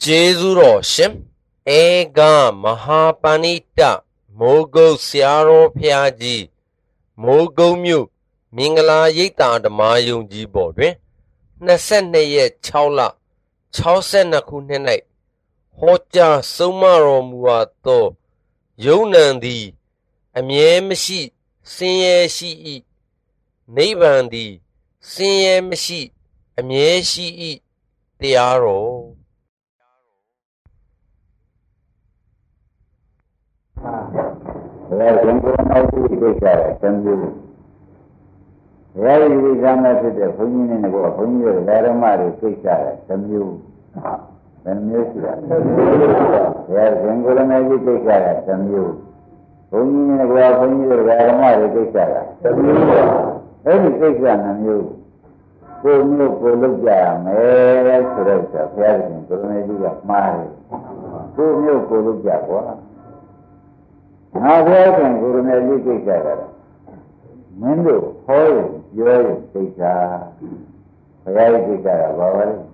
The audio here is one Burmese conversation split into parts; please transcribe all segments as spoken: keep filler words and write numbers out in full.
Jezuro Shim Ega Mahapanita Mogo Siaro Piaji Mogo Mu Mingala Yita the Mayung Jibo Nasene Chaula Chausena Kunene Hoja Sumaro Muato Yonandi Amiemshi Sinye Shi Nebandi Sinye Shi Amieshi Tiaro Well, I'm going to take a assembly. Very examined the Punin and go upon you, Laramari, take a assembly. Then music. Yes, I'm going to take a assembly. Punin and go upon you, Laramari, take a assembly. Every take an you. Go new Poluja, Mary, Surrender, Ferrin, Polomedia, Mari. Go new Poluja. Now, there can go to Medicated. Mendo, Hoy, Joy, Pita, Payadika, Bavary,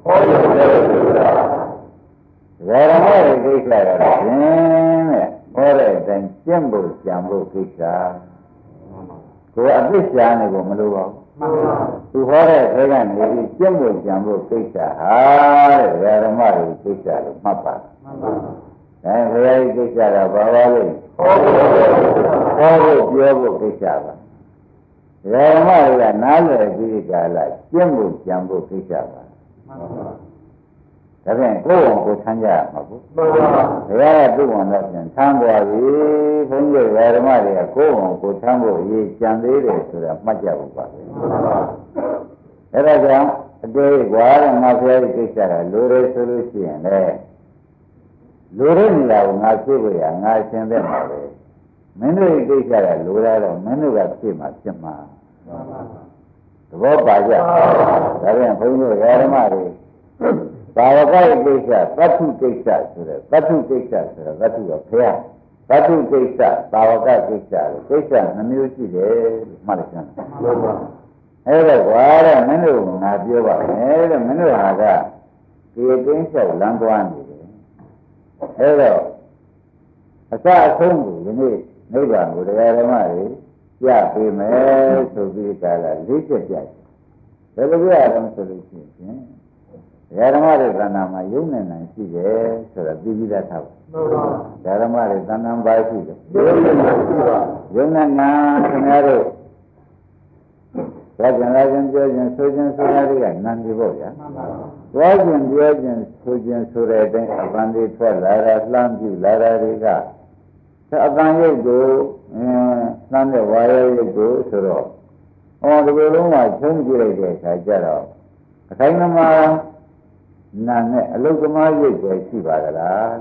there are more declared, more than Jimbo, Jambo, Pita. To a bit Janigo Maluva. To what I said, it is Jimbo, Jambo, Pita. Ah, there are more Pita, Mapa. And very Pita, Bavary. Oh, Diabo Pishaba. Ramaya Nala Vigala, Jimbo Jambo Pishaba. Then go on to Tanya. There do one of them. Tango, when you are Maria, go on to Tango, ye Jandere to the Majabuba. Eraga, a day, while and not very Pishara, Lure solution, eh? Lurenia, Nasibuya, Nas and them away. Many Gishara, Lura, many got Sima, Sima. The Bobaja, Darin, Punu, Yaramari. Bavagai Gisha, Batu Gisha, Batu Gisha, Batu of Hair. Batu Gisha, Bavagai Gisha, Gisha, and music, Martian. Ever, Wara, Menu, Nabiova, Ever, Menu Haga, Gisha, Languani. Hello. I saw a song, you need neighbor with a Yaramari. Yeah, we may to be a little jet. There will be a solution. Yaramari Ranama Union and see there, so that be that house. Yaramari Ranam by Peter. Yunana, Canaro. Rajan Rajan George and Surgeon Surari, Nandivoya. Rajan George and Surgeon Surade, Abandi for Lara, Lambu, Lara Riga. So Abandi go, Nanda Wire go, Suro. Oh, the balloon I told you, I get out. A kind of Mara, Nana, a look of my age, I see by the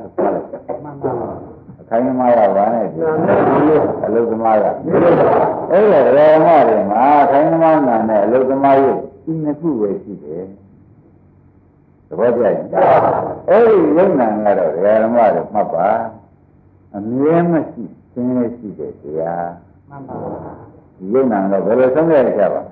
kind of Mara, a look of Mara. Oh, there are more, ah, kind of Mara, a look of my age, in a two way, see there. What is it? Oh, young man, there are more, Papa. A mere machine, can see this, yeah. Young man, there is something else.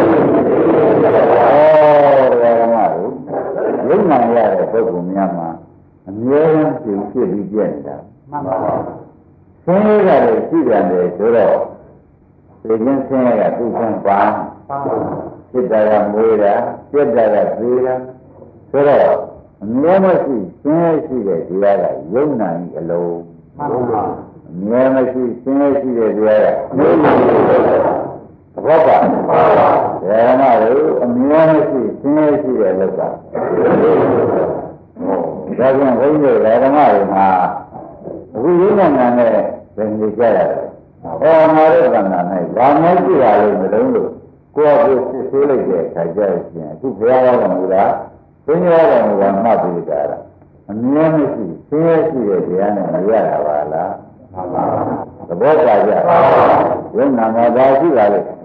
Oh, there are more. Young man, there is a Yama. A mere machine, see the agenda. Say that a season is raw. They can say that two can farm. Sit there, Mura, sit there, Mura. So, Yamasi, Sinasi, the other, young man alone. Yamasi, Sinasi, the other. Papa, Yamaru, Yamasi, Sinasi, the other. Doesn't ring the Yamari. We didn't know when we get it. Oh, no, than that. One might be out of the window. Go up with the silly, I guess, to pay on that. When you are one not be there. And Yamasi, seriously, the enemy, Yara. The boat I get. When I'm not there,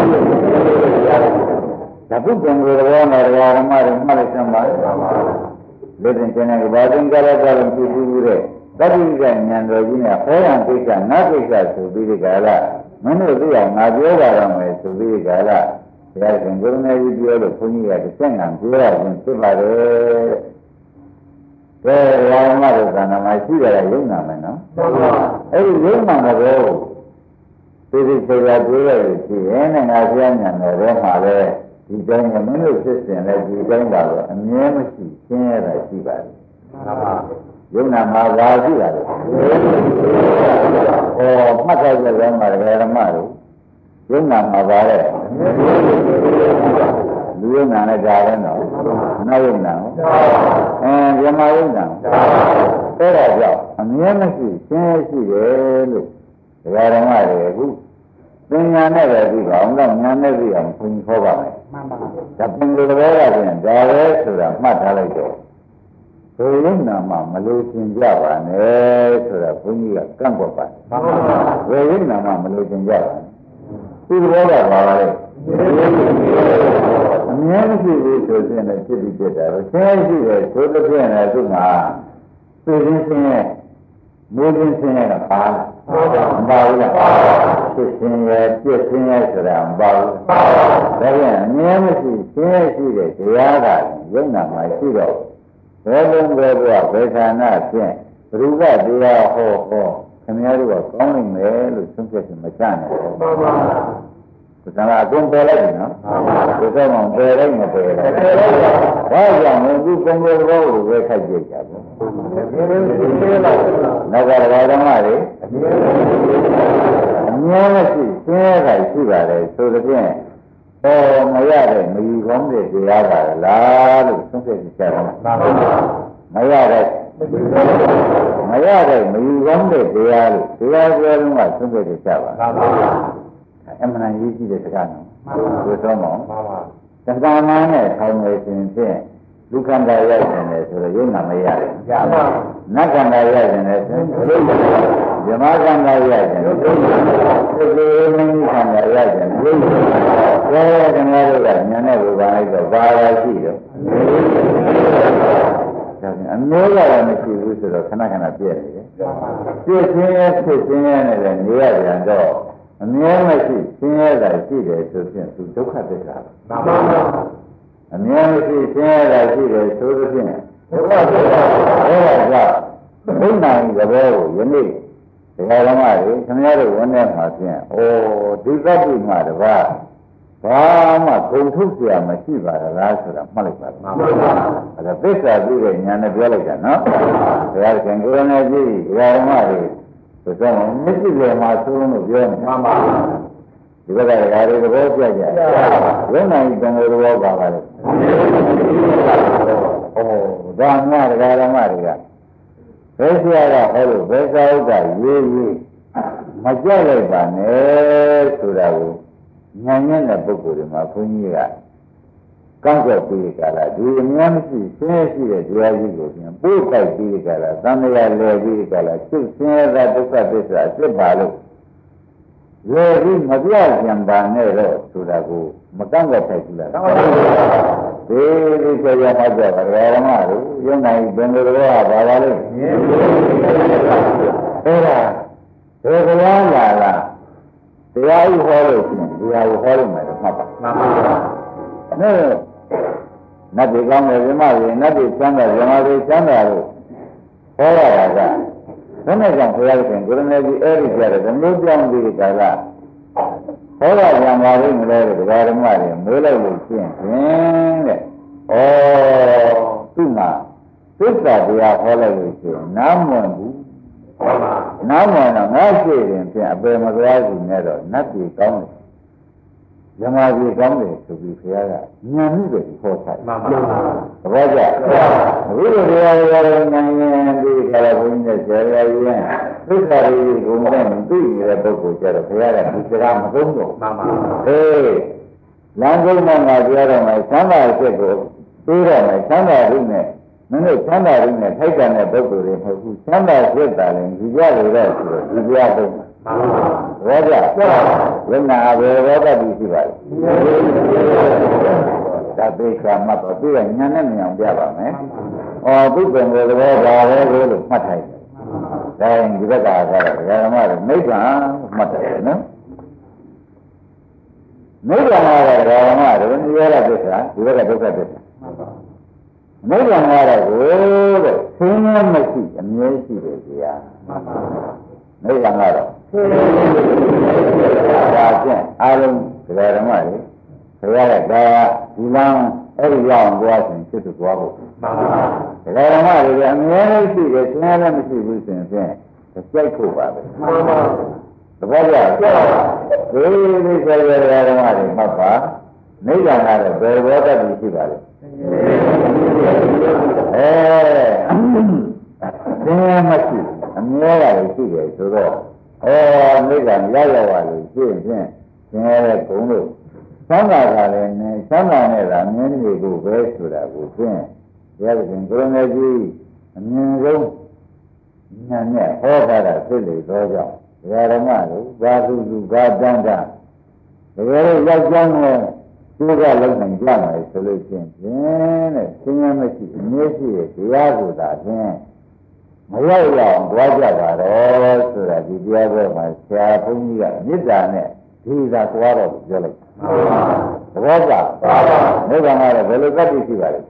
the book can go on or Yaramar, Marisama. Listen, can I buy in Gala and Pidu? That is an Androgina, four and take a Natica to be the Gala. Many of you are not your to be the Gala. There can go near you the Puni at the same and do it in Tibare. ကဲရာမတို့ကနာမရှိကြတဲ့ယုံနာမယ်နော်အဲ့ဒီယုံနာတဲ့ဘောသိသိချေချာတွေးရလို့ရှိရင်ငါပြညာနယ်ထဲမှာပဲဒီတိုင်းကမင်းတို့ဖြစ်စဉ်လဲဒီတိုင်းပါတော့အမြဲမရှိရှင်းရတာရှိပါတယ်ယုံနာမှာသာရှိတာလေဟောမှတ်ထားကြတယ်မှာဓမ္မတို့ယုံနာမှာပါတဲ့လူယုံနာနဲ့ဒါပဲနော်နောက်ယုံနာအဲဓမ္မယုံနာအဲ့ဒါကြောင့်အမြဲမရှိရှင်းရရှိတယ်လို့ဓမ္မတွေအခုပညာနဲ့ပဲပြီးပါအောင်တော့ဉာဏ်နဲ့ပြီးအောင်ဘုန်းကြီးဟောပါမယ်မှန်ပါဒါပင်ကိုယ်တော်ကပြင်ဒါပဲဆိုတာမှတ်ထားလိုက်တော့ဘယ်ရုံနာမှမလို့သင်ကြပါနဲ့ဆိုတာဘုန်းကြီးကကန့်ကွက်ပါတယ်မှန်ပါဘယ်ရုံနာမှမလို့သင်ကြပါနဲ့ဒီဘောကပါပါလေအမြဲမရှိဘူးဆိုရင်လည်းဖြစ်ပြီးပြတာပဲဆင်းရဲရှိတယ်ဆိုတဲ့ပြင်လည်းသူ့မှာသိချင်းဆင်းရဲမိုးချင်းဆင်းရဲကပါလားမပါဘူးလားဖြစ်ဆင်းရဲပြည့်ဆင်းရဲဆိုတာမပါဘူးဒါပြန်အမြဲမရှိဆင်းရဲရှိတဲ့တရားကယုံနာမှာရှိတော့ဘယ်လိုပဲဘုရားဘယ်ဌာနဖြင့်ဘုရားတရားဟောဟောခင်ဗျားတို့ကကောင်းနိုင်မယ်လို့ဆုံးဖြတ်ချက်မချနိုင်ဘူးမှန်ပါဘုရားအကုန်ပယ်လိုက်ပြီနော်မှန်ပါဘုရားကပယ်လိုက်မပယ်လိုက်ဘာကြောင့်လဲဒီပုံပေါ်ဘောကိုပဲခိုက်ကြကြဘူးနောက်ကဓမ္မဓမ္မတွေအမြဲမရှိဆင်းရဲတာရှိပါတယ်ဆိုတဲ့ဖြင့်ဟောမရတဲ့မယူကောင်းတဲ့တရားပါလားလို့ဆုံးဖြတ်ကြတယ်မရတဲ့မရတဲ့မယူကောင်းတဲ့တရားလို့တရားပြောလုံးကဆုံးဖြတ်ကြပါအမှန်တန်ရေးကြည့်တဲ့စကားနော်ဆိုတော့မောသက္ကာမနဲ့ထောင်နေခြင်းဖြင့်ဒုက္ခန္တရရတယ်ဆိုတော့ယုံနာမရတယ်။ကြာပါနတ်ခန္ဓာရတယ်ဆိုရင်ဇမခန္ဓာရတယ်ဆိုရင်သေသေးမင်းခန္ဓာရတယ်ဘယ်ခင်ဗျားတို့ကဉာဏ်နဲ့ဘုရားလိုက်တော့ဘာသာရှိတော့ဒါပြန်အမျိုးကတော့မရှိဘူးဆိုတော့ခဏခဏပြည့်နေတယ်။ပြည့်ခြင်းရဲ့ဖြစ်ခြင်းရဲ့နဲ့လည်းနေရပြန်တော့အမြဲမရှိဆင်းရဲတာရှိတယ်ဆိုဖြင့်သူဒုက္ခသစ္စာပါမှန်ပါအမြဲမရှိဆင်းရဲတာရှိတယ်ဆိုသဖြင့်ဒုက္ခသစ္စာအဲဒါကြောင့်ဘုရားဤသဘောကိုယနေ့တရားဓမ္မတွေခင်ဗျားတို့ဝန်ထဲမှာဖြင့်ဩဒီသတ္တိမှာတပါးဘာမှဂုံထုတ်เสียမရှိပါလားဆိုတာမှတ်လိုက်ပါမှန်ပါအဲဒါသစ္စာပြီးတဲ့ဉာဏ်နဲ့ပြောလိုက်တာနော်ဘုရားရှင်ကိုယ်နဲ့ကြည့်တရားဓမ္မတွေဆိုတော့မရှိလေမှာသုံးလို့ပြောမှာမှန်ပါဒီဘက်ကဓာရီသဘောပြကြဝိညာဉ်တန်ခိုးသဘောပါပါလေဩဒါမှဒကာဓမ္မတွေကဘယ်ဆရာကဟောလို့ဘယ်စာဥက္ကရေးရေးမကြက်လိုက်ပါနဲ့ဆိုတာကိုဉာဏ်ရတဲ့ပုဂ္ဂိုလ်တွေမှာဘုန်းကြီးကကောက်ွက်ပြီးကြလားဒီအများမရှိဆင်းရဲရှိတဲ့တရားကြီးကိုပြန်ပို့တိုက်ပြီးကြလားသံဃာလဲပြီးကြလားသိဆင်းရဲတဲ့ဒုက္ခသစ္စာဖြစ်ပါလို့ရေပြီးမပြပြန်ပါနဲ့တော့ဆိုတာကိုမကန့်ကွက်ထိုက်ဘူးလားဒီဒီဆရာမကြပါဓမ္မတို့ယုံနိုင်ဘယ်လိုတော့ပါပါလဲအဲ့ဒါဘယ်ကောင်လာလားတရားဥဟောလို့ရှိရင်တရားဥဟောလို့မယ်တော့မှတ်ပါမှန်ပါနဲ့နတ်ပြည်ကောင်းတယ်ဇမတွေနတ်ပြည်ချမ်းသာဇမတွေချမ်းသာလို့ဟောရတာကဘယ်နဲ့ကြောင့်ဘုရားရှင်ကိုရမေကြီးအဲ့ဒီကြတဲ့ဓမ္မပြောင်းပြီးကြလားဟောရပြန်ပါလိမ့်မလဲတဲ့ဓမ္မတွေမေးလိုက်လို့ရှိရင်ဖြင့်တဲ့ဩသူ့မှာသစ္စာတရားဟောလိုက်လို့ရှိရင်နားမဝင်ဘူးနားမဝင်တော့ငါရှိရင်ဖြင့်အပေမသွားဘူးနဲ့တော့နတ်ပြည်ကောင်းတယ်ဇမားကြီးကောင်းတယ်ဆိုပြီးဘုရားကဉာဏ်မှုတွေဟောထားမှန်ပါသဘောကျအခုလိုတရားတွေကတော့ဉာဏ်ရင်ဒီခါရဘုန်းကြီးနဲ့ဆရာကြီးရင်သစ္စာတွေကိုမနဲ့သိနေတဲ့ပုဂ္ဂိုလ်ကြတော့ဘုရားကဒီစကားမသုံးတော့မှန်ပါအေးလမ်းဆုံးမှာငါပြောတော့မယ်သံဃာအစ်ကိုပြီးတော့မယ်သံဃာရုပ်နဲ့မင်းတို့သံဃာရုပ်နဲ့ထိုက်တန်တဲ့ပုဂ္ဂိုလ်တွေမဟုတ်ဘူးသံဃာစိတ်တာလည်းဒီကြလို့တော့ဆိုတော့ဒီကြသုံးဘောကြဝိညာဉ်အဘေဘောတတိရှိပါလေဒါပေကမှတ်တော့သူကညာနဲ့မြင်အောင်ပြပါမယ်။အော်သူပင်ကိုယ်သဘောပါပဲလို့မှတ်ထိုက်တယ်။ဒါရင်ဒီဘက်ကကတော့ဓမ္မတွေနိဗ္ဗာန်မှတ်တယ်နော်။နိဗ္ဗာန်ကတော့ဓမ္မတွေနိရောဓသစ္စာဒီဘက်ကဒုက္ခသစ္စာနိဗ္ဗာန်ကတော့ကိုတဲ့ဆင်းရဲမရှိအမြဲရှိတယ်ဗျာနိဗ္ဗာန်ကတော့ဒါဖြင့်အားလုံးဒကာဓမ္မတွေခရရတဲ့ဒါဒီလမ်းအဲ့ဒီရောက်အောင်သွားရင်ဖြစ်သူသွားဖို့မှန်ပါဒကာဓမ္မတွေကအမြဲတမ်းရှိတယ်ဆင်းရဲလည်းမရှိဘူးဆိုရင်ဖြင့်ကြိုက်ဖို့ပါပဲမှန်ပါသဘောကျဒီဒီဆရာဒကာဓမ္မတွေမှတ်ပါနိဗ္ဗာန်ကတော့ဘယ်ဘောတတ်ပြီးရှိပါလဲအဲဆင်းရဲမရှိအမြဲတမ်းရှိတယ်ဆိုတော့အဲနိဗ္ဗာန်ရောက်ရောက်ပါလို့ရှိရင်ဖြင့်ဆင်းရဲတဲ့ဂုဏ်တို့သံဃာကလည်းနဲ့သံဃာနဲ့သာမြင်နေကိုပဲဆိုတာကိုဖြင့်ဘုရားရှင်ကိုရမေကြီးအမြင်ဆုံးဉာဏ်နဲ့ဟောထားတာသိလေသောကြောင့်ဘုရားဓမ္မတို့ဘာသူသူဘာတန်တာတကယ်လို့ရောက်ကြောင်းနဲ့သူကလုံးနိုင်ကြမယ်ဆိုလို့ရှိရင်ဖြင့်တဲ့ဆင်းရဲမရှိအမြဲရှိရဲ့တရားကိုသာဖြင့်မရောက်ရအောင်ကြွားကြပါတော့ဆိုတာဒီတရားပွဲမှာဆရာဘုန်းကြီးကမေတ္တာနဲ့ဒီသာကြွားတော့ပြောလိုက်သဘောကျနိဗ္ဗာန်ကတော့ဘယ်လိုတတ်သိရှိပါလဲ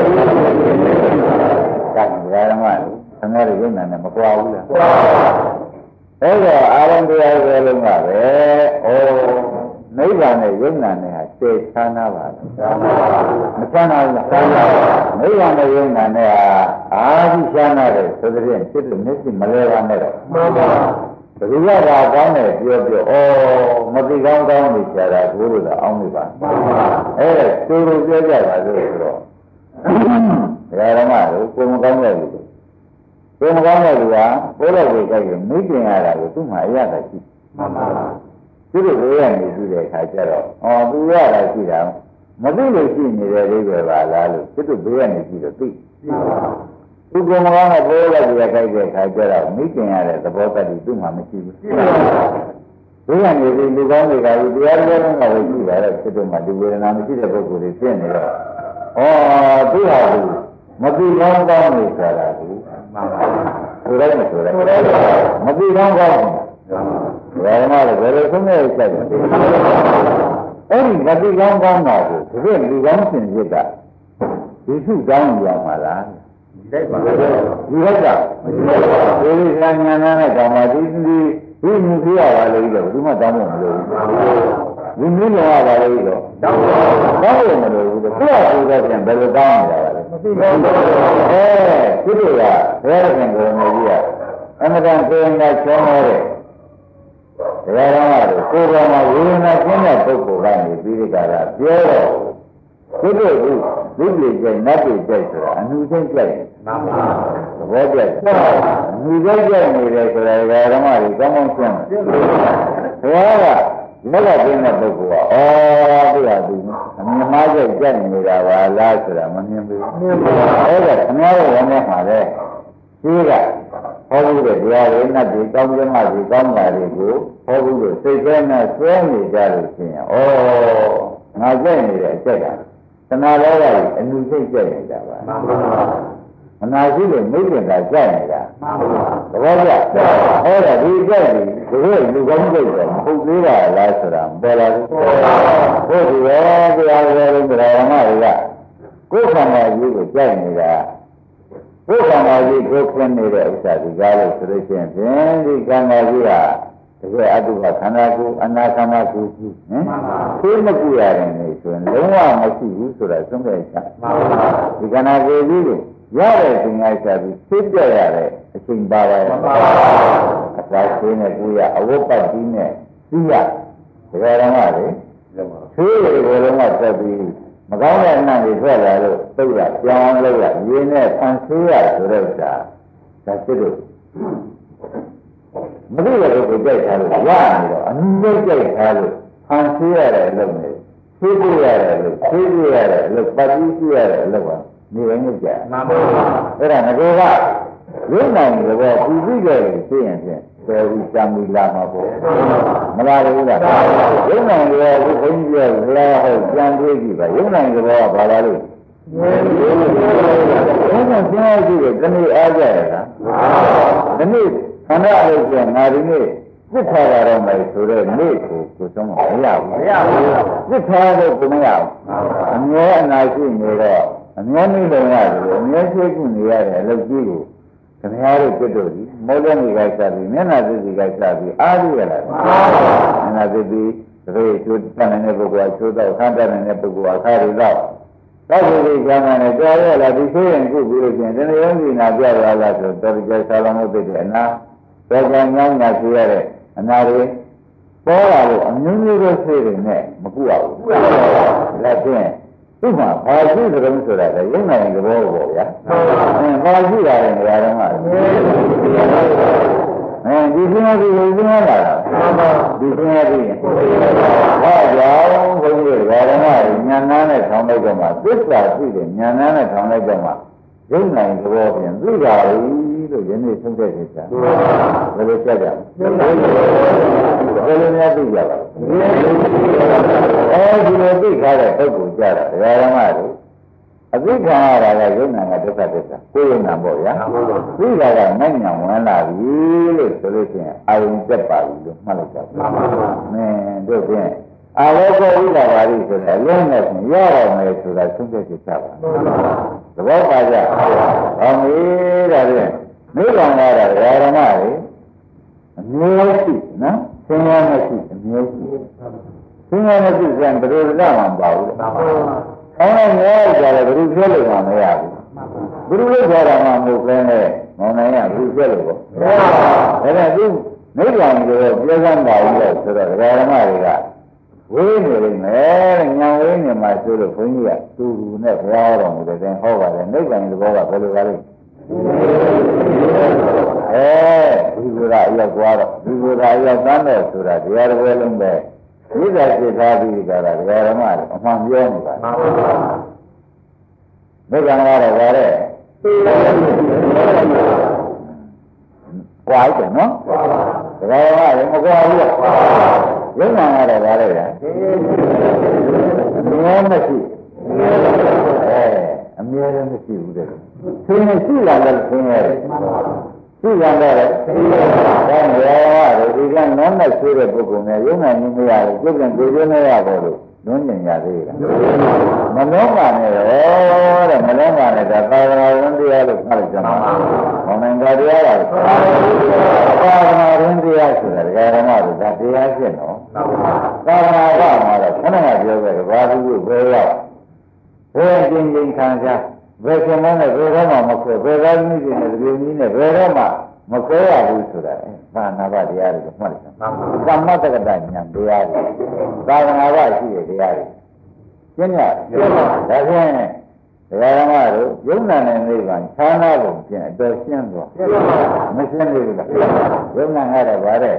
ကံဓမ္မလို့ဆံရတဲ့ဉာဏ်နဲ့မကွာဘူးလားအဲ့တော့အာရုံတရားတွေလုံးကပဲဩနိဗ္ဗာန်နဲ့ယုံနာနဲ့ဟာတည်ချမ်းသာပါလားမချမ်းသာဘူးလားနိဗ္ဗာန်နဲ့ယုံနာနဲ့ဟာအာဟုချမ်းသာတယ်ဆိုတဲ့ရင်ဖြစ်လို့မျက်စိမလဲပါနဲ့တော့မှန်ပါဘယ်လိုကကောင်းတယ်ပြောပြောဩမသိကောင်းကောင်းနေကြတာဘိုးတို့ကအောင်းနေပါမှန်ပါအဲ့ဒါသူတို့ပြောကြတာလို့ဆိုတော့ဒကာဓမ္မတို့ကိုမကောင်းတဲ့လူကိုမကောင်းတဲ့လူကဘိုးတော်ကိုကြိုက်ရင်မိတ်တင်ရတာကိုသူ့မှာအရသာရှိမှန်ပါသူတို့ဝေးရနေပြီးတဲ့အခါကျတော့အော်သူရတာရှိတာမသိလို့ရှိနေတဲ့အိဗယ်ပါလားလို့သူတို့ဘေးကနေပြီးတော့သိသူကမကောင်းတဲ့ဘိုးတော်ကိုကြိုက်တဲ့အခါကျတော့မိတ်တင်ရတဲ့သဘောတည်းသူ့မှာမရှိဘူးဘေးကနေပြီးလူကောင်းတွေကဒီတရားတော်ကပဲရှိပါတော့သူတို့မှာဒီဝေဒနာမရှိတဲ့ပုဂ္ဂိုလ်တွေဖြစ်နေတော့ဩသူဟာသူမသိကောင်းကောင်းနေဆိုတာကူမှန်ပါဆိုလိုက်မဆိုလိုက်မသိကောင်းကောင်းဘယ်မှာလဲဘယ်လိုဆုံးနေစိုက်လဲအဲ့ဒီမသိကောင်းကောင်းတာကိုဒီလိုလူကောင်းရှင်ဖြစ်တာဒီစုကောင်းရမှာလားတိုက်ပါဒီဟုတ်တာဒီလိုဉာဏ်ဉာဏ်နဲ့ကောင်းပါဒီဒီဒီမြင်ပြရပါလို့တော့ဘူးမှတောင်းဖို့မလိုဘူးဒီမြင်ရပါလို့တော့တောင်းဖို့မလိုဘူးသူကသူတော့ပြန်ဘယ်လိုတောင်းနေတာလဲမသိဘူးအဲသူတို့ကဘယ်လိုပြန်ကိုနေကြီးကအမှန်တန်ကိုယ်နဲ့ချောနေတယ်တရားတော်ကကိုယ်တော်မှာဝေဒနာကျင်းတဲ့ပုဂ္ဂိုလ်ကနေပြီးဒီကရာပြောတော့သူတို့ကလူကြီးကျိုက်နတ်ကြီးကျိုက်ဆိုတာအမှုချင်းကျိုက်မှန်ပါသဘောကျအမှုချင်းကျိုက်နေတယ်ဆိုတာဓမ္မတွေကောင်းကောင်းရှင်းတယ်ဘုရားကမြတ်ကပြင်းတဲ့ပုဂ္ဂိုလ်ကဩသူကသူအမြင်မှားကျိုက်ကျိုက်နေတာပါလားဆိုတာမမြင်ဘူးမြင်ပါအဲ့ဒါခင်ဗျားတို့ဝင်နေမှာလေဒီကဟောဘူးတဲ့တရားတွေနဲ့ဒီကောင်းကျိုးမှဒီကောင်းတာတွေကိုဟောဘူးလို့စိတ်ထဲနဲ့ဆွဲနေကြလို့ရှိရင်ဩငါကျိုက်နေတဲ့အကျက်ကသနာတော်ကအမှုစိတ်ကျက်နေတာပါမှန်ပါအနာရှိလို့မိတ်တင်တာကျက်နေတာမှန်ပါသဘောကျအဲ့ဒါဒီကျက်ဒီဒီလိုလူကောင်းကျက်တယ်ဟုတ်သေးတာလားဆိုတာပေါ်လာဘူးဟုတ်ပြီပဲတရားတော်လုံးတရားဓမ္မတွေကကိုယ်ခန္ဓာကြီးကိုကျက်နေတာကိုယ်ခန္ဓာကြီးကိုခင်းနေတဲ့ဥစ္စာဒီကားလို့ဆိုလို့ရှိရင်ဖြင့်ဒီခန္ဓာကြီးဟာတကယ်အတုပခန္ဓာကိုအနာခန္ဓာကိုကြီးဟင်သိမကြည့်ရတယ်နေဆိုရင်လုံးဝမရှိဘူးဆိုတာသုံးခဲ့ချာမှန်ပါဒီခန္ဓာကိုယ်ကြီးကိုရတဲ့သင်္ခါချပြီးသိပြရတဲ့အချိန်ပါပါမှန်ပါအသာရှင်းနဲ့ကိုရအဝတ်ပတ်ကြီးနဲ့သိရဒကာရမတွေသိရကိုလုံးဝတက်ပြီးမကောင်းတဲ့အနံ့တွေထွက်လာလို့သိရပြောင်းလို့ရရင်းနဲ့ဆန်းဆေးရဆိုတဲ့ဥစ္စာဒါစစ်လို့မသိတဲ့ကိုကြိုက်ထားလို့ရနေတော့အနည်းငယ်ကြိုက်ထားလို့ဖန်ဆင်းရတဲ့အလုပ်နဲ့သိပြရတယ်လို့သိပြရတယ်လို့ပတ်ပြီးပြရတယ်လို့ကနေရင်းကြမှန်ပါအဲ့ဒါငါကရုပ်နိုင်တဲ့ဘောပူပြီးကြတယ်သိရင်ဖြင့်တော်ပြီးစံမီလာမှာပေါ့မလားဘူးလားရုပ်နိုင်တဲ့အခုဘုန်းကြီးပြောလာဟုတ်ကြံတွေးကြည့်ပါရုပ်နိုင်တဲ့ဘောကဘာလာလို့ဘယ်လိုပြောရလဲဒီကနေ့အားကြရတာဒီနေ့ခန္ဓာအလုပ်ကငါဒီနေ့သစ္စာရတော့မယ်ဆိုတော့နေ့ကိုကိုဆုံးမရဘူးမရဘူးသစ္စာတော့ကိုမရဘူးအမြဲအနာရှိနေတော့အများကြီးလုံရတယ်အများကြီးကုနေရတဲ့အလုပ်ကြီးကိုခင်ဗျားတို့ပြတ်တို့ဒီမောဒနေကြစားပြီးမျက်နှာသစ်စီကြစားပြီးအားရရလားမျက်နှာသစ်ပြီးသေချိုးတန်တဲ့ပုဂ္ဂိုလ်ချိုးတော့ခန်းတန်တဲ့ပုဂ္ဂိုလ်အခါရတော့တောက်ပြီးကျမ်းနဲ့ကြားရလာဒီဆိုရင်ကုပြီးလို့ချင်းတဏှာယုံနာပြရလားဆိုတော်ကြဆာလမုတ်တဲ့အနာတော်ကြညောင်းညာရှိရတဲ့အနာတွေပေါ်လာလို့အမျိုးမျိုးသောစိတ်တွေနဲ့မကုရဘူးဒါဖြင့်ဒီမှာဘာရှိသလဲဆိုတာလည်းယုံနိုင်တဲ့ဘောပေါ့ဗျာအင်းဘာရှိတာလဲနေရာတော့မှအဲဒီသင်္ဃာဒီသင်္ဃာလာတာဒီသင်္ဃာဒီဘာကြောင့်ဘုန်းကြီးဓမ္မတွေဉာဏ်နာနဲ့ထောင်လိုက်ကြမှာသစ္စာသိတယ်ဉာဏ်နာနဲ့ထောင်လိုက်ကြမှာယုံနိုင်တဲ့ဘောပြင်သိတာလေလို့ယနေ့ဆုံးဖြတ်ချက်ချာဘယ်လိုကြကြဘယ်လိုများသိကြပါအဲဒီလိုသိခါတဲ့ပုဂ္ဂိုလ်ကြတာဓမ္မတွေအသိခံရတာကယုံနာကဒုက္ခသစ္စာကိုယ်ယုံနာပေါ့ဗျာသိတာကနိုင်ညာဝင်လာပြီလို့ဆိုလို့ရှိရင်အာယုံတက်ပါပြီလို့မှတ်လိုက်ကြပါမင်းတို့ဖြင့်အာလောကဝိလာပါလိဆိုတဲ့အလုံးနဲ့ဖြင့်ရတော့မယ်ဆိုတာဆုံးဖြတ်ချက်ချပါသဘောပါကြဟောမေးတာဖြင့်နိဗ္ဗာန်ကတော့ဓမ္မတွေအမျိုးရှိနော်ဆင်းရဲမရှိအမျိုးရှိဆင်းရဲမရှိစံဘယ်လိုလဲမှမပါဘူးလို့ဆောင်းလိုက်များကြတယ်ဘယ်လိုပြောလို့မှမရဘူးဘယ်လိုလဲပြောတာမှမဟုတ်ပဲနဲ့မောင်နိုင်ရဘယ်လိုပြောလို့ပေါ့ဒါနဲ့သူနိဗ္ဗာန်ကိုပြောစမ်းပါဘူးလို့ဆိုတော့ဓမ္မတွေကဝေးနေလိမ့်မယ်တဲ့ညာဝေးနေမှာဆိုလို့ဘုန်းကြီးကသူ့လူနဲ့ဘုရားတော်မူတဲ့တိုင်ဟောပါတယ်နိဗ္ဗာန်သဘောကဘယ်လိုပါလဲအဲဒီလိုရာရောက်သွားတော့ဒီလိုရာရောက်တန်းတယ်ဆိုတာတရားတော်ပဲလုံးပဲဒီကစိတ်ထားပြီးကြတာတရားဓမ္မတွေအမှန်ပြောနေပါနိဗ္ဗာန်ကတော့ဗါတဲ့ကွာတယ်နော်တရားဓမ္မတွေမကွာဘူးလားယုံနာကတော့ဗါတဲ့လားအမြဲမရှိအဲအမြဲတမ်းမရှိဘူးတဲ့ဆင်းရဲရှိလာတယ်ဆင်းရဲရှိလာတယ်ဒါနဲ့ရောဒီကနန်းနဲ့ရှိတဲ့ပုဂ္ဂိုလ်များယုံနိုင်မရဘူးပြုတ်ပြန်ကြိုးကျနေရပါလို့လွန်းကျင်ရသေးလားမလုံးပါနဲ့ရောတဲ့မလုံးပါနဲ့ဒါသာသနာ့ဝန်တရားလို့ခေါ်ကြမှာ။ဘောင်းနိုင်တရားပါသာသနာ့ဝန်တရားဆိုတာဓမ္မတို့ဒါတရားရှင်းတော့သာသနာ့ကမှာတော့ခဏကပြောခဲ့တယ်ဘာလို့ဘယ်ရောက်ဘယ်ကျင်းကျင်းခံစားဘယ်ကျင်းနဲ့ဘယ်တော့မှမခွဲဘယ်တော့မှမရှိနဲ့ဒီလိုကြီးနဲ့ဘယ်တော့မှမခွဲရဘူးဆိုတာဘာနာပါတရားတွေကိုမှတ်လိုက်ပါသမတ္တကတဉာဏ်တရားတွေသာသနာ့ကရှိတဲ့တရားတွေကျင်းရတယ်ဒါဖြင့်တရားဓမ္မတို့ယုံနာနဲ့နိဗ္ဗာန်ခြားနာပုံဖြင့်အတော်ရှင်းသွားမရှင်းသေးဘူးလားယုံနာကတော့ဗါတဲ့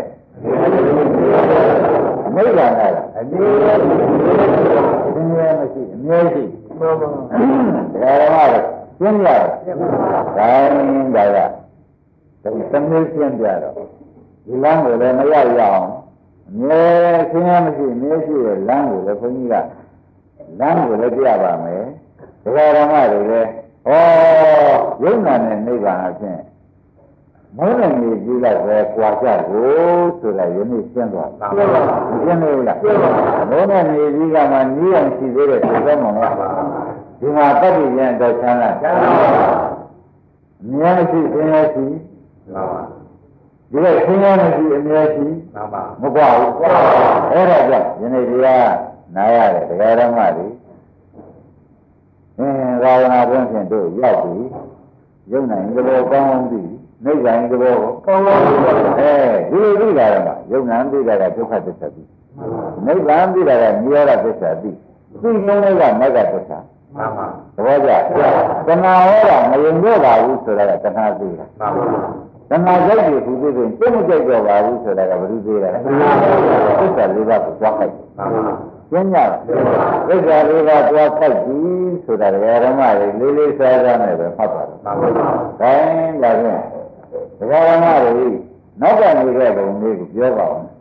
နိဗ္ဗာန်ကတော့အမြဲအမြဲမရှိအမြဲရှိတရားဓမ္မတို့ရှင်းရတယ်ဒါရင်ဒါကသမီးရှင်းပြတော့ဒီလမ်းကိုလည်းမရရအောင်အမြဲရှင်းရမရှိအမြဲရှိတဲ့လမ်းကိုလည်းဘုန်းကြီးကလမ်းကိုလည်းပြပါမယ်တရားဓမ္မတွေလည်းဟောယုံနာနဲ့နိဗ္ဗာန်အဖြစ်မုန်းတဲ့မြေကြီးလိုက်ပဲကြွားကြကိုဆိုတာယနေ့ရှင်းသွားတာရှင်းလို့လားမုန်းတဲ့မြေကြီးကမှနီးအောင်ရှိသေးတဲ့သေသောမောင်ကဒီမှာတတ်ပြီးရင်တော့ချမ်းသာချမ်းသာအမြဲရှိသင်ရရှိဒီကသင်ရမရှိအမြဲရှိမကွာဘူးအဲ့ဒါကြောင့်ယနေ့တရားနာရတယ်တရားဓမ္မတွေအင်းသာဝနာတွင်ဖြင့်တို့ရောက်ပြီယုံနိုင်သဘောကောင်းကောင်းသိနိဗ္ဗာန်သဘောကောင်းကောင်းသိအဲဒီလိုသိတာတော့ယုံနာသိတာကဒုက္ခသစ္စာသိနိဗ္ဗာန်သိတာကနိရောဓသစ္စာသိသိလုံးလေးကမဂ္ဂသစ္စာမှန်ပါသဘောကျတဏှာဟောတာမယုံတော့ပါဘူးဆိုတာကတဏှာသိတာမှန်ပါတဏှာကြိုက်တယ်သူသိတယ်သိမကြိုက်တော့ပါဘူးဆိုတာကဘယ်လိုသိရလဲသစ္စာလေးပါးကိုကြွားခိုက်မှန်ပါကျင်းကြသစ္စာလေးပါးကြွားခိုက်ပြီဆိုတာဓမ္မတွေလေးလေးစားစားနဲ့ပဲမှတ်ပါတယ်မှန်ပါဒါရင်ဒါဖြင့်ဓမ္မတွေနောက်ကနေခဲ့ပုံလေးကိုပြောပါဦး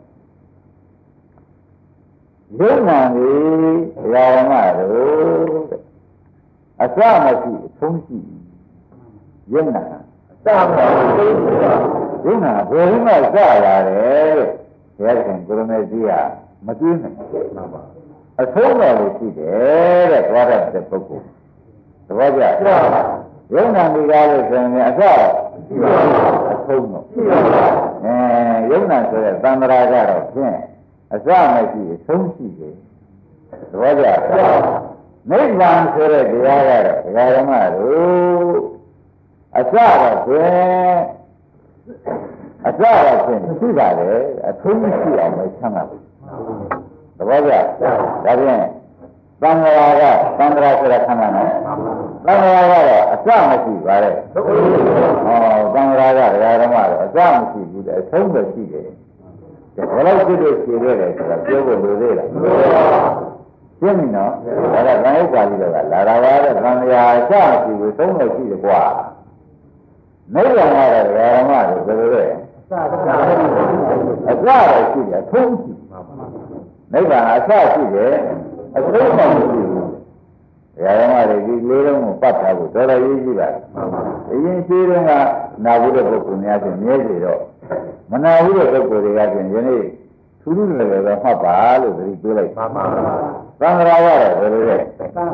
ယုံနာကြီးဓမ္မတို့အစမရှိအဆုံးရှိယုံနာအစမရှိယုံနာဘယ်မှစရတယ်ဘုရားရှင်ကိုရမေကြီးကမသိနိုင်ဘူးအဆုံးတော်လို့ရှိတယ်တဲ့သွားတဲ့ပုဂ္ဂိုလ်သဘောကြယုံနာမိကားလို့ဆိုရင်အစအဆုံးတော့အဲယုံနာဆိုတဲ့သံဃာကတော့ဖြင့်အစမရှိအဆုံးရှိတယ်သဘောကျနိဗ္ဗာန်ဆိုတဲ့တရားကတော့ဒကာဓမ္မတို့အစတော့ဖြင့်အစတော့ဖြင့်ရှိပါတယ်အဆုံးမရှိအောင်လည်းချမ်းသာတယ်သဘောကျဒါဖြင့်သံဃာကသံဃာဆိုတာခန္ဓာနော်သံဃာကတော့အစမရှိပါလေဟောသံဃာကဒကာဓမ္မတော့အစမရှိဘူးတဲ့အဆုံးပဲရှိတယ်ဘယ်လောက်ဖြစ်လို့ရှိရတယ်ဆိုတာပြောဖို့လိုသေးလားရှင်းပြီနော်ဒါကသံယုတ်ပါဠိတော်ကလာတာပါတဲ့သံဃာအစမရှိဘူးသုံးလို့ရှိတယ်ကွာနိဗ္ဗာန်ကတော့ဒကာဓမ္မတို့ဘယ်လိုလဲအစတော့ရှိတယ်အဆုံးရှိနိဗ္ဗာန်အစရှိတယ်အဆုံးမရှိဘူးဒကာဓမ္မတွေဒီလေးလုံးကိုပတ်ထားဖို့တော်တော်ရေးကြည့်ပါအရင်ရှိတုန်းကနာဘူးတဲ့ပုဂ္ဂိုလ်များချင်းမြဲစီတော့မနာဘူးတဲ့ပုဂ္ဂိုလ်တွေကချင်းယနေ့ထူးထူးလည်းပဲမှတ်ပါလို့သတိပေးလိုက်ပါပါသံဃာကတော့ဘယ်လိုလဲသံဃာ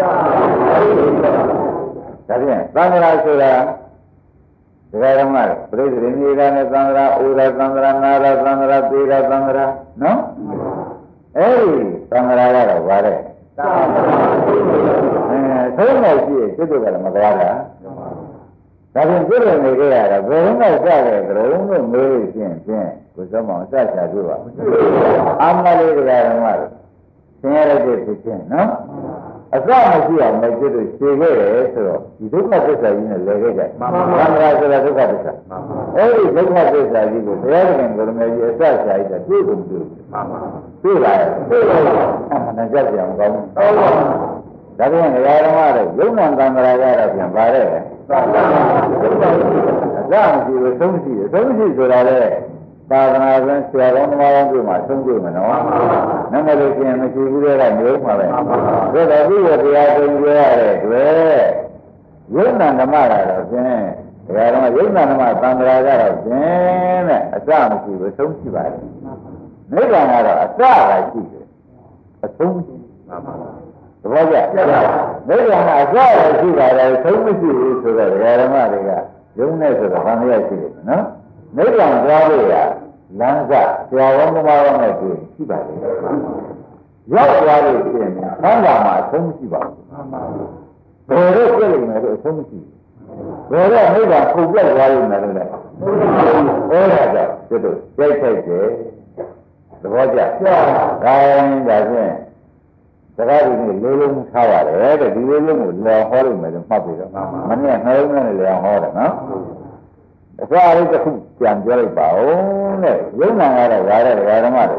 ဒါဖြင့်သံဃာဆိုတာဒကာဓမ္မတွေပြိဿရင်းကြီးကနဲ့သံဃာဩရသံဃာနာရသံဃာသေရသံဃာနော်အဲဒီသံဃာကတော့ဗါတဲ့သံဃာအဲသုံးလိုက်ရှိရင်စိတ်တွေကလည်းမကွာတာဒါဖြင့်ပြည့်စုံနေကြရတာဘယ်တော့မှစတဲ့ကရုံးလို့မေးလို့ရှိရင်ဖြင့်ကိုယ်စမောင်စချာပြပါအာမလေးတရားဓမ္မတွေဆင်းရဲတဲ့ဖြစ်ခြင်းနော်အစမရှိအောင်လည်းပြည့်လို့ရှင်းခဲ့တယ်ဆိုတော့ဒီဒုက္ခသစ္စာကြီးနဲ့လဲခဲ့ကြတယ်သံဃာဆိုတာဒုက္ခသစ္စာအဲဒီဒုက္ခသစ္စာကြီးကိုတရားဓမ္မကိုယ်တော်ကြီးအစချာကြီးတဲ့တွေ့ကုန်တွေ့တွေ့လာတယ်တွေ့လာတယ်အမှန်တရားပြောင်းကောင်းဟုတ်ပါဘူးဒါပြန်တရားဓမ္မတွေယုံနာသံဃာရတော့ပြန်ပါတဲ့သာသနာ့အစမရှိဘူးသုံးရှိတယ်သုံးရှိဆိုတာလေသာသနာ့ဆရာတော်သမားတော်တို့မှာသုံးကြည့်မယ်နော်နမလို့ရှင်မရှိဘူးတဲ့ကမျိုးမှာပဲဒါတော့ဒီရတရားသုံးကြရတဲ့တွေ့ယုံနာဓမ္မကတော့ဖြင့်တရားတော်ယုံနာဓမ္မသံဃာကတော့ဖြင့်တဲ့အစမရှိဘူးသုံးရှိပါတယ်နိဗ္ဗာန်ကတော့အစကရှိတယ်အဆုံးရှိသဘောကျနိဗ္ဗာန်ကအစရရှိတာလည်းသုံးမရှိဘူးဆိုတော့ဓမ္မတွေကယုံနေဆိုတော့ဘာမှရရှိတယ်နော်နိဗ္ဗာန်ကြားလို့ရလမ်းကဆရာဝန်သမားတော်နဲ့တွေ့ရှိပါတယ်ရောက်သွားလို့ရှိရင်ဆန္ဒမှာအဆုံးမရှိပါဘူးဘယ်တော့ပြည့်လိမ့်မယ်လို့အဆုံးမရှိဘူးဘယ်တော့နိဗ္ဗာန်ပုံပြတ်သွားလိမ့်မယ်လို့လဲအဲ့ဒါကြောင့်ကျွတ်တို့ကြိုက်ထိုက်တယ်သဘောကျဒါင်းဒါဖြင့်စကားဒီနေ့လေးလုံးထားပါတယ်တဲ့ဒီလေးလုံးကိုလျော်ဟောလို့မယ်လို့မှတ်ပြီးတော့မနေ့နှလုံးနဲ့လျော်ဟောတယ်နော်အစားလေးတစ်ခုပြန်ပြောလိုက်ပါဦးတဲ့ယုံနာကတော့ဗါတဲ့ဓမ္မတွေ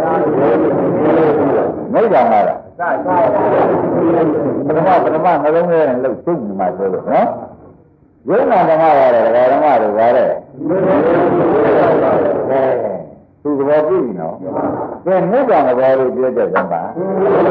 မိစ္ဆာကတော့ပထမပထမနှလုံးနဲ့လှုပ်ရှုပ်နေမှာဆိုလို့နော်ယုံနာဓမ္မကတော့ဓမ္မတွေဗါတဲ့သူသဘောပြီနော်ကဲနိဗ္ဗာန်သဘောလေးပြောတဲ့သမ်းပါဩ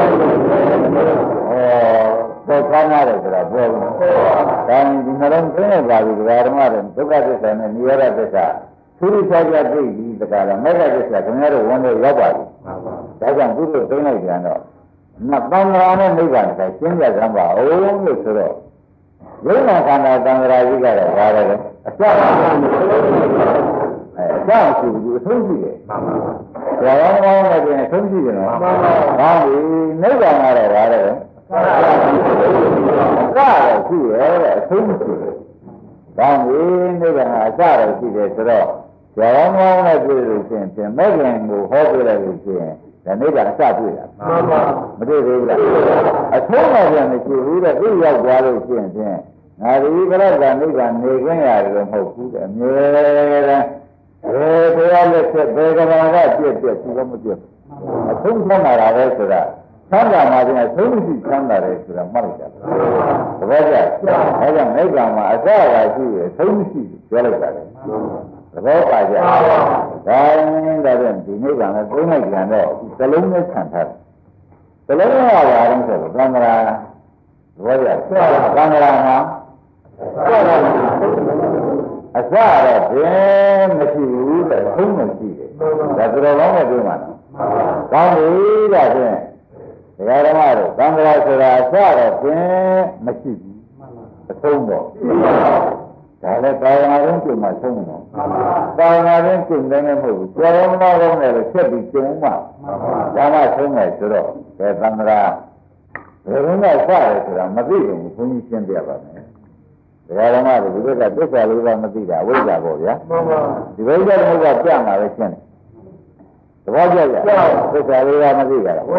တော့ခန္ဓာတယ်ဆိုတာပြောလို့ဒါရင်ဒီနှလုံးသွင်းရပါပြီဓမ္မတွေဒုက္ခသစ္စာနဲ့နိရောဓသစ္စာသူရိစ္ဆာကြသိပြီတကားလားမေဃသစ္စာခင်ဗျားတို့ဝန်တွေရောက်ပါပြီဒါကြောင့်သူတို့သိလိုက်ပြန်တော့နတ်သံဃာနဲ့နိဗ္ဗာန်ကရှင်းပြကြပါဦးလို့ဆိုတော့ယုံနာခန္ဓာသံဃာကြီးကတော့ဘာလဲအစအဲအကြောင်းရှိဘူးအဆုံးရှိတယ်မှန်ပါပါဘယ်တော့မှမပြင်းအဆုံးရှိတယ်နော်မှန်ပါပါဘာလို့နိဗ္ဗာန်ကတော့ဘာလဲအစတော့ရှိရဲ့အဆုံးရှိတယ်ဘာလို့နိဗ္ဗာန်ကအစတော့ရှိတယ်ဆိုတော့ဘယ်တော့မှမပြည့်လို့ရှင်ပြင်မဲ့ခင်ကိုဟောပြလိုက်လို့ရှင်ဒါနိဗ္ဗာန်အစတွေ့တာမှန်ပါမတွေ့သေးဘူးလားအဆုံးတော့ပြန်မရှိဘူးတဲ့သူရောက်သွားလို့ရှင်ဖြင့်ငါဒီဘရကနိဗ္ဗာန်နေခွင့်ရတယ်လို့မဟုတ်ဘူးတဲ့အမြဲတမ်းဘယ်တရားလက်ချက်ဘယ်ကဘာကပြည့်ပြည့်သူကမပြည့်အဆုံးသမ်းလာတာပဲဆိုတာသမ်းလာမှပြန်ဆုံးမရှိသမ်းလာတယ်ဆိုတာမှတ်လိုက်တာသဘောကျအဲကြောင့်နိဗ္ဗာန်မှာအစအရာရှိရဆုံးမရှိပြောလိုက်တာလေသဘောပါကြဒါရင်ဒါပြန်ဒီနိဗ္ဗာန်ကိုသုံးလိုက်ကြတော့သလုံးနဲ့ဆန့်ထားတယ်သလုံးကဘာလဲဆိုတော့သံဃာသဘောကျသံဃာမှာအစတော့ဘယ်မရှိဘူးတဲ့သုံးမရှိတယ်ဒါတော်တော်ကောင်းတဲ့ပြောမှာနော်ကောင်းပြီဒါဖြင့်ဒကာဓမ္မတို့သံဃာဆိုတာအစတော့ဘယ်မရှိဘူးအဆုံးတော့ဒါလည်းကာယနာရင်းကျုံမှာဆုံးတော့ကာယနာရင်းကျုံတယ်မဟုတ်ဘူးကျောင်းမကောင်းတယ်လို့ဆက်ပြီးကျုံမှာဒါမှဆုံးမယ်ဆိုတော့ဘယ်သံဃာဘယ်တော့မှစရတယ်ဆိုတာမသိဘူးဘုန်းကြီးရှင်းပြပါမယ်ဒကာဓမ္မတွေဒီဘက်ကသစ္စာလေးပါးမသိတာဝိဇ္ဇာပေါ့ဗျာဒီဘက်ကတော့ကပြမှာပဲရှင်းတယ်သဘောကျကြသစ္စာလေးပါးမသိကြတာ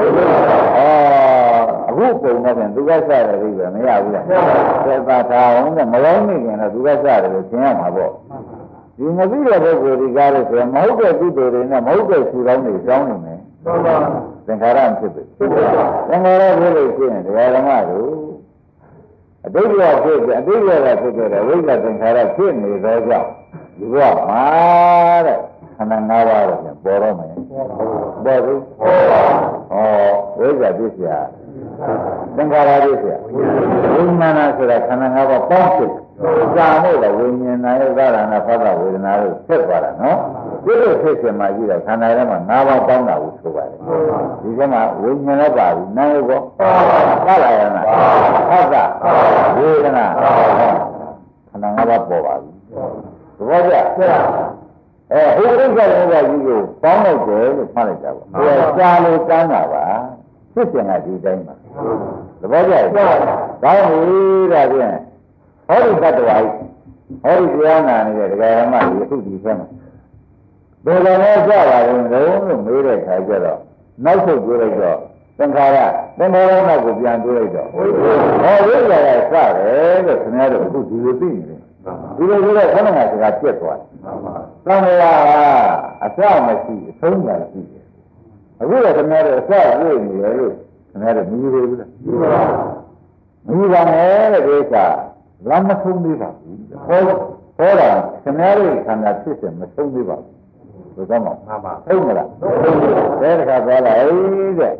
အော်အခုပုံတော့ပြန်သူကစတယ်ပြီပဲမရဘူးလားသက်သာထားအောင်နဲ့မလောင်းနေခင်တော့သူကစတယ်လို့သင်ရမှာပေါ့ဒီမသိတဲ့ပုဂ္ဂိုလ်ဒီကားလို့ဆိုရင်မဟုတ်တဲ့ကုသိုလ်တွေနဲ့မဟုတ်တဲ့ဆူတောင်းတွေတောင်းနေမယ်သင်္ခါရဖြစ်ပြီသင်္ခါရဖြစ်လို့ရှိရင်ဒကာဓမ္မတို့အတိတ်ကဖြစ်တယ်အတိတ်ကဖြစ်ခဲ့တယ်ဝိဇ္ဇာသင်္ခါရဖြစ်နေသောကြောင့်ဒီကမှာတဲ့ခန္ဓာ၅ပါးတော့ပြန်ပေါ်တော့မယ်ပေါ်ပြီဩဝိဇ္ဇာပြည့်စရာသင်္ခါရပြည့်စရာဝိညာဏဆိုတာခန္ဓာ၅ပါးပေါင်းဖြစ်စာမို့လည်းဝိညာဏရဲ့သာရဏဖသဝေဒနာတို့ဖြစ်သွားတာနော်ဒီလိုဖြစ်ရှင်မှကြည့်တော့ခန္ဓာထဲမှာ၅ပါးပေါင်းတာကိုဆိုပါတယ်ဒီကမှာဝိညာဏပါပြီနာယဘောသာရဏဖသဝေဒနာခန္ဓာ၅ပါးပေါ်ပါပြီသဘောကျအဲဟိုဥစ္စာတွေကကြီးကိုပေါင်းလိုက်တယ်လို့မှတ်လိုက်တာပေါ့။ဒါစာလို့တန်းတာပါ။ဖြစ်စဉ်ကဒီတိုင်းပါ။သဘောကျလား။ဒါပြီဒါဖြင့်ဟောဒီတတ္တဝါကြီးဟောဒီတရားနာနေတဲ့ဒကာရမကြီးအခုဒီဆက်မှာဘယ်လိုလဲကြပါလဲလုံးလို့မေးတဲ့ခါကျတော့နောက်ဆုတ်ပြေးလိုက်တော့သင်္ခါရသင်္ခါရနောက်ကိုပြန်ပြေးလိုက်တော့ဟောဝိဇ္ဇာကစတယ်လို့ခင်ဗျားတို့အခုဒီလိုသိနေတယ်။ဒီလိုဆိုတော့ခဏခါစကားပြတ်သွားတယ်။သံဃာအစမရှိအဆုံးမှရှိတယ်။အခုတော့ခင်ဗျားတို့အစပြည့်နေတယ်လို့ခင်ဗျားတို့မြည်ရဘူးလား။မြည်ပါမယ်တဲ့ဒီကလမ်းမဆုံးသေးပါဘူး။ဟောဟောတာခင်ဗျားတို့ခန္ဓာဖြစ်စဉ်မဆုံးသေးပါဘူး။ဘယ်တော့မှမှန်ပါဟုတ်မလား။တဲ့တခါပြောလိုက်တဲ့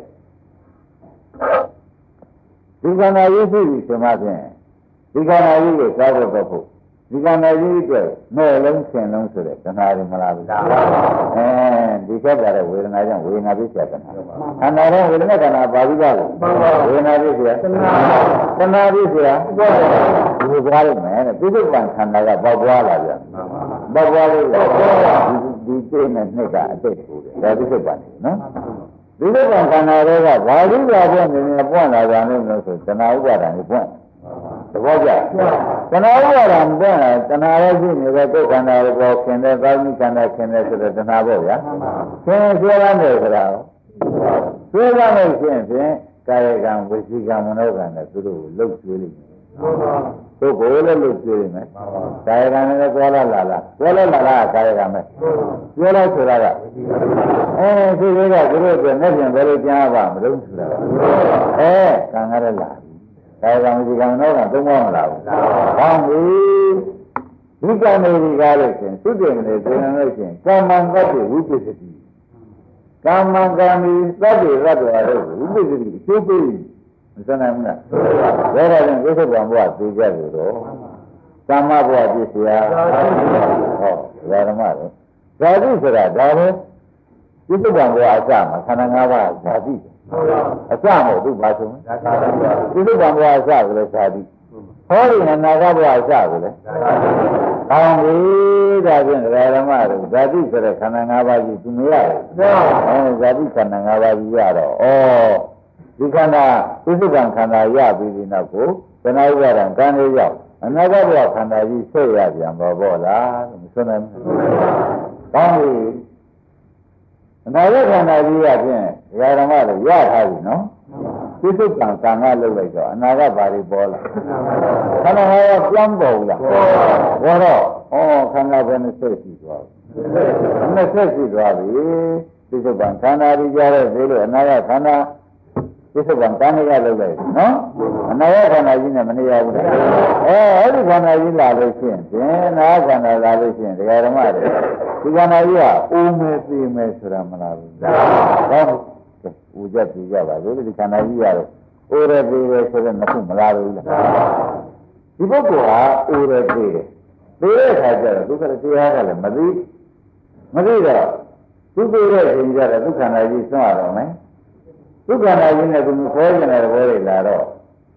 ဒီခန္ဓာရေးရှိပြီဆိုမှဖြင့်ဒီခန္ဓာကြီးကိုစားဖို့တော့ဖို့ဒီခန္ဓာကြီးအတွက်မဲ့လုံးဆင်လုံးဆိုတဲ့တဏှာတွေမလားဘူးလားအဲဒီချက်ကြတဲ့ဝေဒနာကြောင့်ဝေဒနာပြည့်စုံတယ်ခန္ဓာရဲ့ဝေဒနာခန္ဓာပါပြီးသားလို့ဝေဒနာပြည့်စုံတဏှာတဏှာပြည့်စုံဒီလိုကြားလိုက်မယ်တဲ့ပြိဿပံခန္ဓာကပေါက်ပွားလာပြန်ပေါက်ပွားလို့ဒီစိတ်နဲ့နှစ်ကအတိတ်ကိုဒါပြိဿပံနော်ဒီလိုကခန္ဓာတွေကဘာလို့လာဖို့နေနေပွင့်လာကြလဲလို့ဆိုတဏှာဥပါဒံကိုပွင့်သဘောကျတဏှာဥပါဒံပွင့်လာတဏှာရဲ့ရှိနေတဲ့ကိုယ်ခန္ဓာကိုပေါ်ခင်တဲ့သာမိခန္ဓာခင်တဲ့ဆိုတဲ့တဏှာပေါ့ဗျာခင်ဆွဲရမယ်ဆိုတာဆွဲရမယ်ဖြင့်ဖြင့်ကာယကံဝစီကံမနောကံနဲ့သူတို့လှုပ်ကျွေးလိမ့်မယ်ပုဂ္ဂိုလ်လည်းလှုပ်ကျွေးလိမ့်မယ်ကာယကံလည်းသွားလာလာလာသွားလာလာလာကာယကံပဲပြောလိုက်ဆိုတာကအဲဒီတွေကသူတို့ကနဲ့ပြန်ဘယ်လိုကြားပါမလို့ဆိုတာအဲကံရလာကာယကံဝစီကံမနောကံသုံးပါမလားဘူးဟောပြီဒီကံတွေကားလို့ရှင်သုတေမနေသင်္လို့ရှင်ကာမံတတ္တိဝိပစ္စတိကာမံကံဒီသတ္တိရတ္တဝါတို့ဝိပစ္စတိအကျိုးပေးမစနိုင်ဘူးလားဒါကြရင်ကိစ္စကံဘဝသိကြတယ်တော့ကာမဘဝပြည့်စရာဟောဓမ္မတော့ဓာတိဆိုတာဒါပဲကိစ္စကံဘဝအစမှာခန္ဓာ၅ပါးဓာတိအစမဟုတ်ဘူးဘာဆိုကိစ္စကံဘဝအစကိုလည်းဓာတိဟောဒီနာဂဘဝအစကိုလည်းကောင်းပြီဒါဖြင့်ဓမ္မတို့ဓာတိဆိုတဲ့ခန္ဓာ၅ပါးကြီးသူမရတယ်အဲဓာတိခန္ဓာ၅ပါးကြီးရတော့ဩဒီခန္ဓာသိစုကံခန္ဓာရပြီးဒီနောက်ကိုသနာဥပါဒံကံလေးရောက်အနာဂတ်ဘဝခန္ဓာကြီးဆက်ရပြန်ပါဘောလားမဆွနိုင်ဘူး။ကောင်းပြီအနာဂတ်ခန္ဓာကြီးရဖြင့်ဓမ္မတို့ရထားပြီနော်။သိစုကံကံကလုတ်လိုက်တော့အနာဂတ်ဘာတွေပေါ်လာခန္ဓာဟောပြောင်းပေါ်လားဘောတော့ဩခန္ဓာပဲနဲ့ဆက်ရှိသွားပြီနဲ့ဆက်ရှိသွားပြီသိစုကံခန္ဓာကြီးကြတဲ့ဒီလိုအနာဂတ်ခန္ဓာဒီစကံတန်းရလောက်လိုက်နော်အနာရခန္ဓာကြီးနဲ့မနေရဘူးအဲအဲ့ဒီခန္ဓာကြီးလာလို့ရှိရင်ဖြင့်နာခန္ဓာလာလို့ရှိရင်ဒကာဓမ္မတွေဒီခန္ဓာကြီးကအိုးမဲသိမဲဆိုတာမလားဘူးဟုတ်ဦးချက်ပြကြပါလေဒီခန္ဓာကြီးကတော့အိုးရသေးတယ်ဆိုတော့မခုမလားဘူးလားဒီပုဂ္ဂိုလ်ဟာအိုးရသေးတယ်သေးတဲ့အခါကျတော့ဒုက္ခတရားကလည်းမသိမသိတော့သူသိတဲ့အချိန်ကျတော့ဒုက္ခနာကြီးဆွံ့ရတော့မယ်ဒုက္ခနာကြီးနဲ့သူမခေါ်နေတဲ့ဘောတွေလာတော့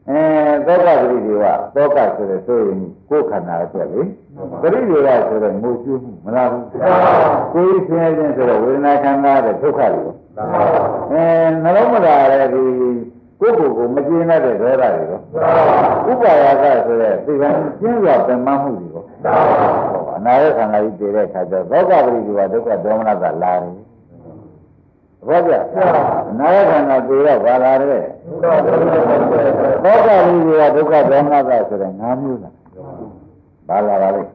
အဲသောကပရိဒီဝသောကဆိုတဲ့ဆိုရင်ကိုယ်ခန္ဓာအတွက်လေပရိဒီဝဆိုတဲ့ငိုကြွမှုမလားဘူးကိုယ်ဆင်းရဲခြင်းဆိုတော့ဝေဒနာခန္ဓာတဲ့ဒုက္ခတွေအဲနှလုံးမသာတဲ့ဒီကိုယ်ကိုယ်ကိုမကျေနပ်တဲ့ဒေါသတွေရောဥပါယကဆိုတဲ့ဒီကံကျင်းစွာပြန်မှမှုတွေရောအနာရခန္ဓာကြီးတည်တဲ့အခါကျတော့သောကပရိဒီဝဒုက္ခဒေါမနကလာတယ်ဘာကြနာယခန္ဓာပြေရပါလာတဲ့သောကပရိဒီဝဒုက္ခဒေါမနကဆိုတဲ့၅မျိုးလားဘာလာပါလဲ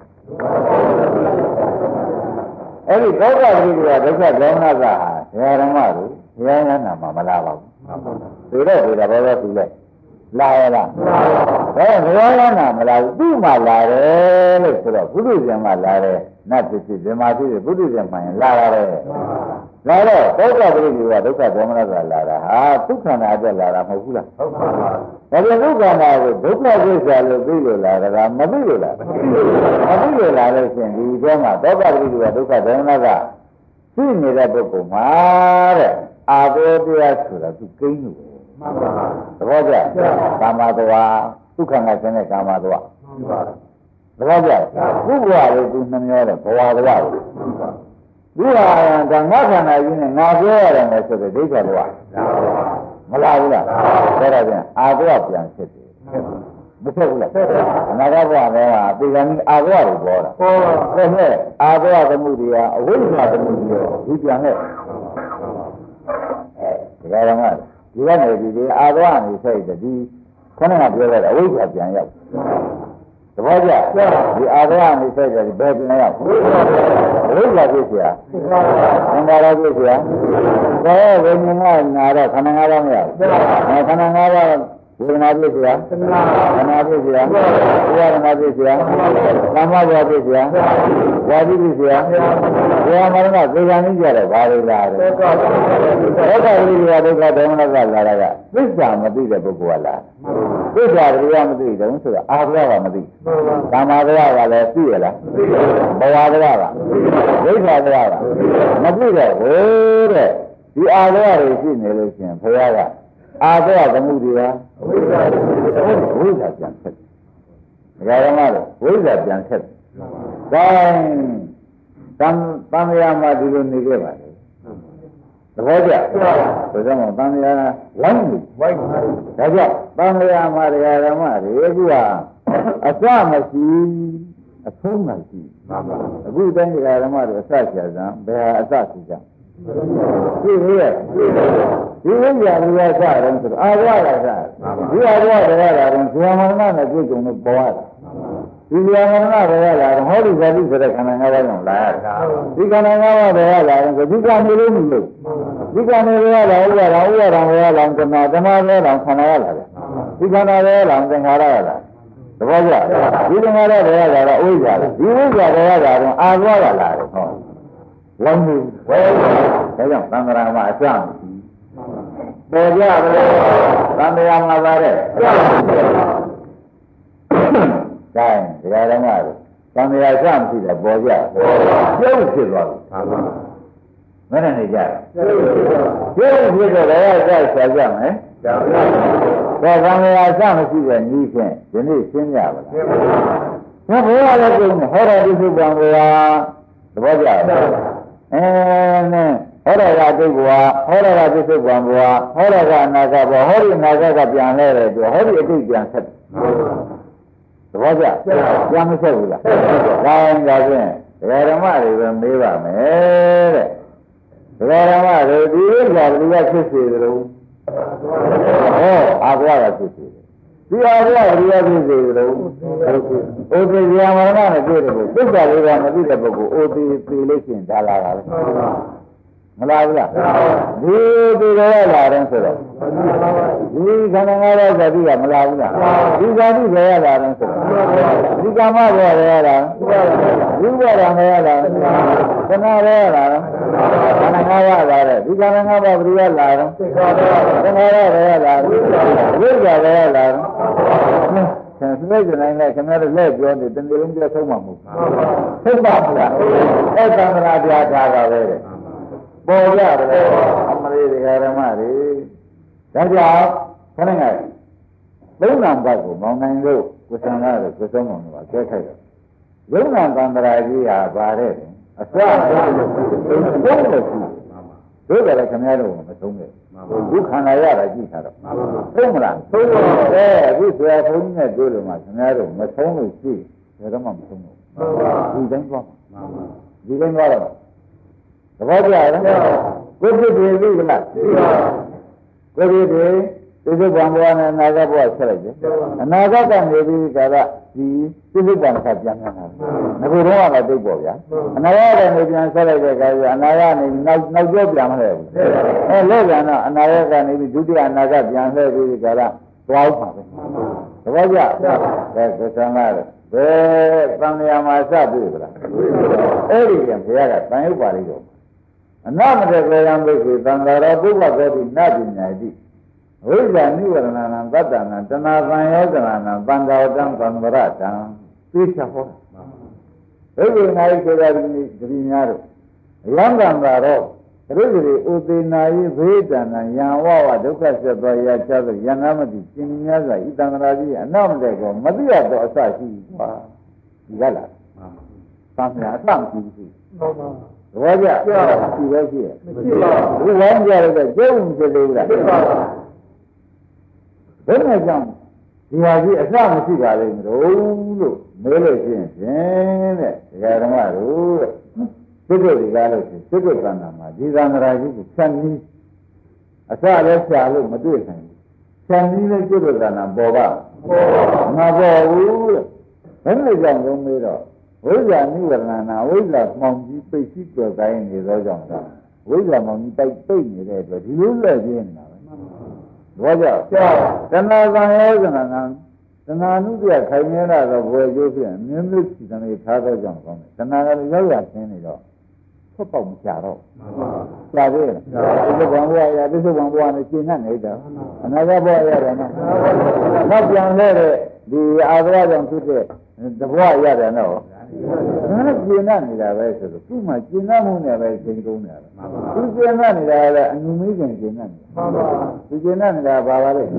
အဲ့ဒီသောကပရိဒီဝဒုက္ခဒေါမနကဟာဓမ္မတို့ဘုရားရဟနာမှာမလာပါဘူးဒီတော့ဒီတော့ဘောတော့သူလဲလာရလားဘယ်ဘုရားရဟနာမလာဘူးသူ့မှာလာတယ်လို့ဆိုတော့ဘုဒ္ဓဇင်မှာလာတယ်နတ်ဖြစ်ဖြစ်ဇင်မာဖြစ်ဖြစ်ဘုဒ္ဓဇင်မှာလာရတယ်လာတော့သောကပရိဒီဝဒုက္ခဒေါမနကလာတာဟာဒုက္ခနာအတွက်လာတာမဟုတ်ဘူးလားဟုတ်ပါပါဒါပြန်ဒုက္ခနာကိုဒုက္ခကိစ္စလို့သိလို့လာတာမသိလို့လားမသိလို့လာလို့ရှင်ဒီတော့မှာသောကပရိဒီဝဒုက္ခဒေါမနကသိနေတဲ့ပုဂ္ဂိုလ်မှာတဲ့အာဘောတရားဆိုတာသူကိန်းလို့မှန်ပါပါသဘောကျကာမတဝါဒုက္ခနာခြင်းနဲ့ကာမတဝါမှန်ပါသဘောကျဘုရားလေးသူနှမျောတဲ့ဘဝတဝါကိုဒီဟာကငါခန္ဓာကြီးနဲ့ငါပြောရတယ်မယ်ဆိုတဲ့ဒိဋ္ဌတဝါမလားဘူးလားဒါတော့ပြန်အာဘောပြန်ဖြစ်တယ်မဖြစ်ဘူးလားအနာဂတ်ဘဝထဲမှာဒီကနေ့အာဘောကိုပေါ်တာဟုတ်ကဲ့အာဘောသမှုတွေကအဝိဇ္ဇာသမှုတွေဒီပြန်နဲ့ဒီကရမဒီကနေဒီဒီအာဘောကနေစိတ်ဒီခဏကပြောလိုက်တာအဝိဇ္ဇာပြန်ရောက်သဘောကျဒီအာဘောကနေစိတ်တယ်ဘယ်ပြန်ရောက်အဝိဇ္ဇာဖြစ်เสียသင်္ခါရဖြစ်เสียဘယ်ဝိညာဉ်ကနာတော့ခန္ဓာငါးပါးမရဘူးခန္ဓာငါးပါးဝေဒနာဖြစ်เสียသနာဖြစ်เสียဝိရဏဖြစ်เสียသမ္မာဝါဖြစ်เสียဝါဒီဖြစ်เสียဝေယမရဏသေကံကြီးကြတယ်ဘာလို့လာလဲဒုက္ခဝိရိယဒုက္ခဒေါမနကလာတာကသစ္စာမသိတဲ့ပုဂ္ဂိုလ်ကလာသစ္စာတရားမသိတယ်ဆိုတော့အာဘဝကမသိကာမဘဝကလည်းသိရလားဘဝဘဝကဒိဋ္ဌဘဝကမသိတော့ဘူးတဲ့ဒီအာဘဝတွေရှိနေလို့ရှိရင်ဘုရားကအာဘောသမှုတွေဟာဝိဇ္ဇာဝိဇ္ဇာပြန်ဆက်တယ်။ဒါကြတော့ဝိဇ္ဇာပြန်ဆက်တယ်။ဒါတန်တန်ရမှာဒီလိုနေခဲ့ပါလေ။သဘောကျ။ဒါကြောင့်တန်ရဝိုင်းနေဝိုင်းဒါကြောင့်တန်ရမှာတရားဓမ္မတွေအခုကအစမရှိအဆုံးမရှိအခုတိုင်းတရားဓမ္မတွေအစချာစံဘယ်ဟာအစရှိကြဒီလိုရဲ့ဒီဝိညာဉ်ရစတယ်ဆိုတော့အာဝရစဒီအာဝရရတာတော့ဇာမဏနဲ့ပြုကျုံလို့ပေါ်ရတယ်ဒီဇာမဏဘယ်ရလာတော့ဟောဒီဇာတိဆိုတဲ့ခန္ဓာငါးပါးကြောင့်လာရတာဒီခန္ဓာငါးပါးဘယ်ရလာတော့ဒီကနေလို့မလို့ဒီကနေဘယ်ရလာဥပါဒဥပါဒဘယ်ရလာကနာကနာဘယ်ရလာခန္ဓာရလာတယ်ဒီခန္ဓာဘယ်ရလာသင်္ခါရရလာသဘောကျဒီသင်္ခါရဘယ်ရလာတော့ဥစ္စာလားဒီဥစ္စာဘယ်ရလာတော့အာဝရလာတယ်ဟောဝိုင်းနေဝဲဒါကြောင့်သံဃာမှာအစမရှိပေါ်ကြတယ်သံဃာမှာပါတဲ့ဒါတရားဓမ္မတွေသံဃာစမရှိတယ်ပေါ်ကြပြုတ်ဖြစ်သွားပြီမနဲ့နေကြပြုတ်ဖြစ်တော့လည်းဆက်ဆက်ကြမယ်ဒါသံဃာစမရှိတဲ့ဤဖြင့်ဒီနေ့ရှင်းကြပါလားဘုရားလည်းပြောဟောတော်ဒီစုပံဘုရားသဘောကျလားအဲနဲ့ဟောရကဒုက္ခဝါဟောရကသစ္စုပ္ပံဘဝဟောရကအနာဂတ်ဘဝဟောဒီအနာဂတ်ကပြန်လဲတဲ့အတွက်ဟောဒီအတိတ်ပြန်ဆက်သဘောကျပြန်မဆက်ဘူးလားဒါရင်ဒါဖြင့်ဒကာဓမ္မတွေပဲမေးပါမယ်တဲ့ဒကာဓမ္မတွေဒီဥစ္စာဘယ်လိုဖြစ်စေသလဲဟောအာဘဝကဖြစ်စေတယ်ဒီအာဘဝဘယ်လိုဖြစ်စေသလဲအိုတိဇာမရဏနဲ့တွေ့တယ်ကိုသစ္စာလေးကမသိတဲ့ပုဂ္ဂိုလ်အိုတိသိလို့ရှိရင်ဒါလာတာပဲမလားဘူးလားဒီဒီရလာတယ်ဆိုတော့ဒီခန္ဓာငါးပါးဇာတိကမလားဘူးလားဒီဇာတိပဲရလာတယ်ဆိုတော့ဒီကာမပဲရလာဒီဘဝရမယ်ရလာခဏပဲရလာခန္ဓာငါးပါးလာတယ်ဒီခန္ဓာငါးပါးဘယ်လိုရလာတော့သင်္ခါရပဲရလာဝိဇ္ဇာပဲရလာဆံစိတ်ကြနိုင်လဲခင်ဗျားတို့လက်ပြောနေတကယ်လုံးပြဆုံးမှာမဟုတ်ဘူးသိပါ့မလားအဲ့သံဃာတရားထားတာပဲပေါ်ကြတယ်အမလေးတရားဓမ္မတွေဒါကြောင့်ခဏငယ်သုံးနာဘတ်ကိုမောင်နိုင်လို့ကိုစံလာလို့ကိုစုံမောင်တို့ကကဲခိုက်တော့ယုံနာသံဃာကြီးဟာပါတဲ့အစဆုံးလို့သုံးလို့ရှိတို့ကြလည်းခင်ဗျားတို့မသုံးနဲ့ဒုက္ခနာရတာကြည့်တာတော့သုံးမလားသုံးပါအဲအခုဆရာဘုန်းကြီးနဲ့တွေ့လို့မှခင်ဗျားတို့မသုံးလို့ရှိတယ်တော့မှမသုံးဘူးဒီတိုင်းသွားဒီတိုင်းသွားတော့သဘောကျလားကိုဖြစ်တယ်ပြီလားကိုဖြစ်တယ်ဒီလိုဘံဘဝနဲ့အနာဂတ်ဘဝဆက်လိုက်တယ်အနာဂတ်ကနေပြီးကြတာဒီသိလိပ္ပံကပြန်ပြန်လာတယ်ငါတို့တော့လည်းသိပေါ့ဗျာအနာဂတ်ကနေပြန်ဆက်လိုက်တဲ့အခါကျအနာဂတ်ကနေနောက်နောက်ကျောပြန်မလဲဘူးအဲလက်ပြန်တော့အနာဂတ်ကနေပြီးဒုတိယအနာဂတ်ပြန်လှည့်ပြီးကြတာသွားပါပဲသဘောကျကဲကိုဆံလာတယ်ဘယ်သံဃာမှာစပြီလားအဲ့ဒီကဘုရားကတန်ရုပ်ပါလိမ့်တော့အနာမတေကံဘိက္ခေသံဃာရောပုဗ္ဗသောတိနပညာတိဝိဇ္ဇာနိဝရဏနာသတ္တနာတဏှာသံယောဇနာနာသံဃာဝတံသံဝရတံသိချဟောဘိက္ခေနာယိဆိုတာဒီဒီများတို့ယံကံသာတော့သရုပ်တွေဥသေနာယိဘေးတဏ္ဏယံဝဝဒုက္ခဆက်သောရာချသောယန္နာမတိရှင်များစွာဤတံဃာကြီးအနာမတေကောမသိရသောအစရှိပါဒီကလားသံဃာအစမရှိဘူးဟုတ်ပါဘောကြရှိပဲရှိရမရှိပါဘူးဒီဝိုင်းကြရတဲ့ကျုံဖြစ်သေးလားဖြစ်ပါဘယ်နဲ့ကြောင့်ဒီဟာကြီးအစမရှိပါလိမ့်မလို့လို့မေးလို့ရှိရင်ဖြင့်တဲ့ဒကာဓမ္မတို့တဲ့သုတ္တဒီကားလို့ရှိသုတ္တသံဃာမှာဒီသံဃာကြီးကိုဖြတ်ပြီးအစလည်းဖြာလို့မတွေ့နိုင်ဘူးဖြတ်ပြီးလည်းသုတ္တသံဃာပေါ်ပါမပေါ်ဘူးတဲ့ဘယ်နဲ့ကြောင့်လုံးမေးတော့ဝိဇ္ဇာနိဝရဏနာဝိဇ္ဇာမှောင်ကြီးပိတ်ရှိကြော်တိုင်းနေသောကြောင့်သာဝိဇ္ဇာမှောင်ကြီးတိုက်ပိတ်နေတဲ့အတွက်ဒီလိုလက်ပြင်းနေတာပဲဘောကြောင့်တဏှာသံယောဇနာနာတဏှာနုပြခိုင်နေတာတော့ဘယ်ကျိုးဖြစ်မြင်းမြစ်စီတည်းထားသောကြောင့်ကောင်းတယ်တဏှာကလည်းရောက်ရခင်းနေတော့ဖတ်ပေါက်မချတော့ကြာသေးတယ်ဒီဘဝဘဝရဒီဘဝဘဝနဲ့ရှင်းနေနေတာအနာဂတ်ဘဝရတယ်နော်နောက်ပြန်လဲတဲ့ဒီအာသဝကြောင့်ဖြစ်တဲ့တဘဝရတယ်နော်ဒါနဲ့ကျင်နေတာပဲဆိုတော့သူ့မှာကျင်မှုနဲ့ပဲချိန်ကုန်တယ်သူကျင်နေတာလည်းအညူမီးကျင်ကျင်နေတာမှန်ပါသူကျင်နေတာဘာပါလဲ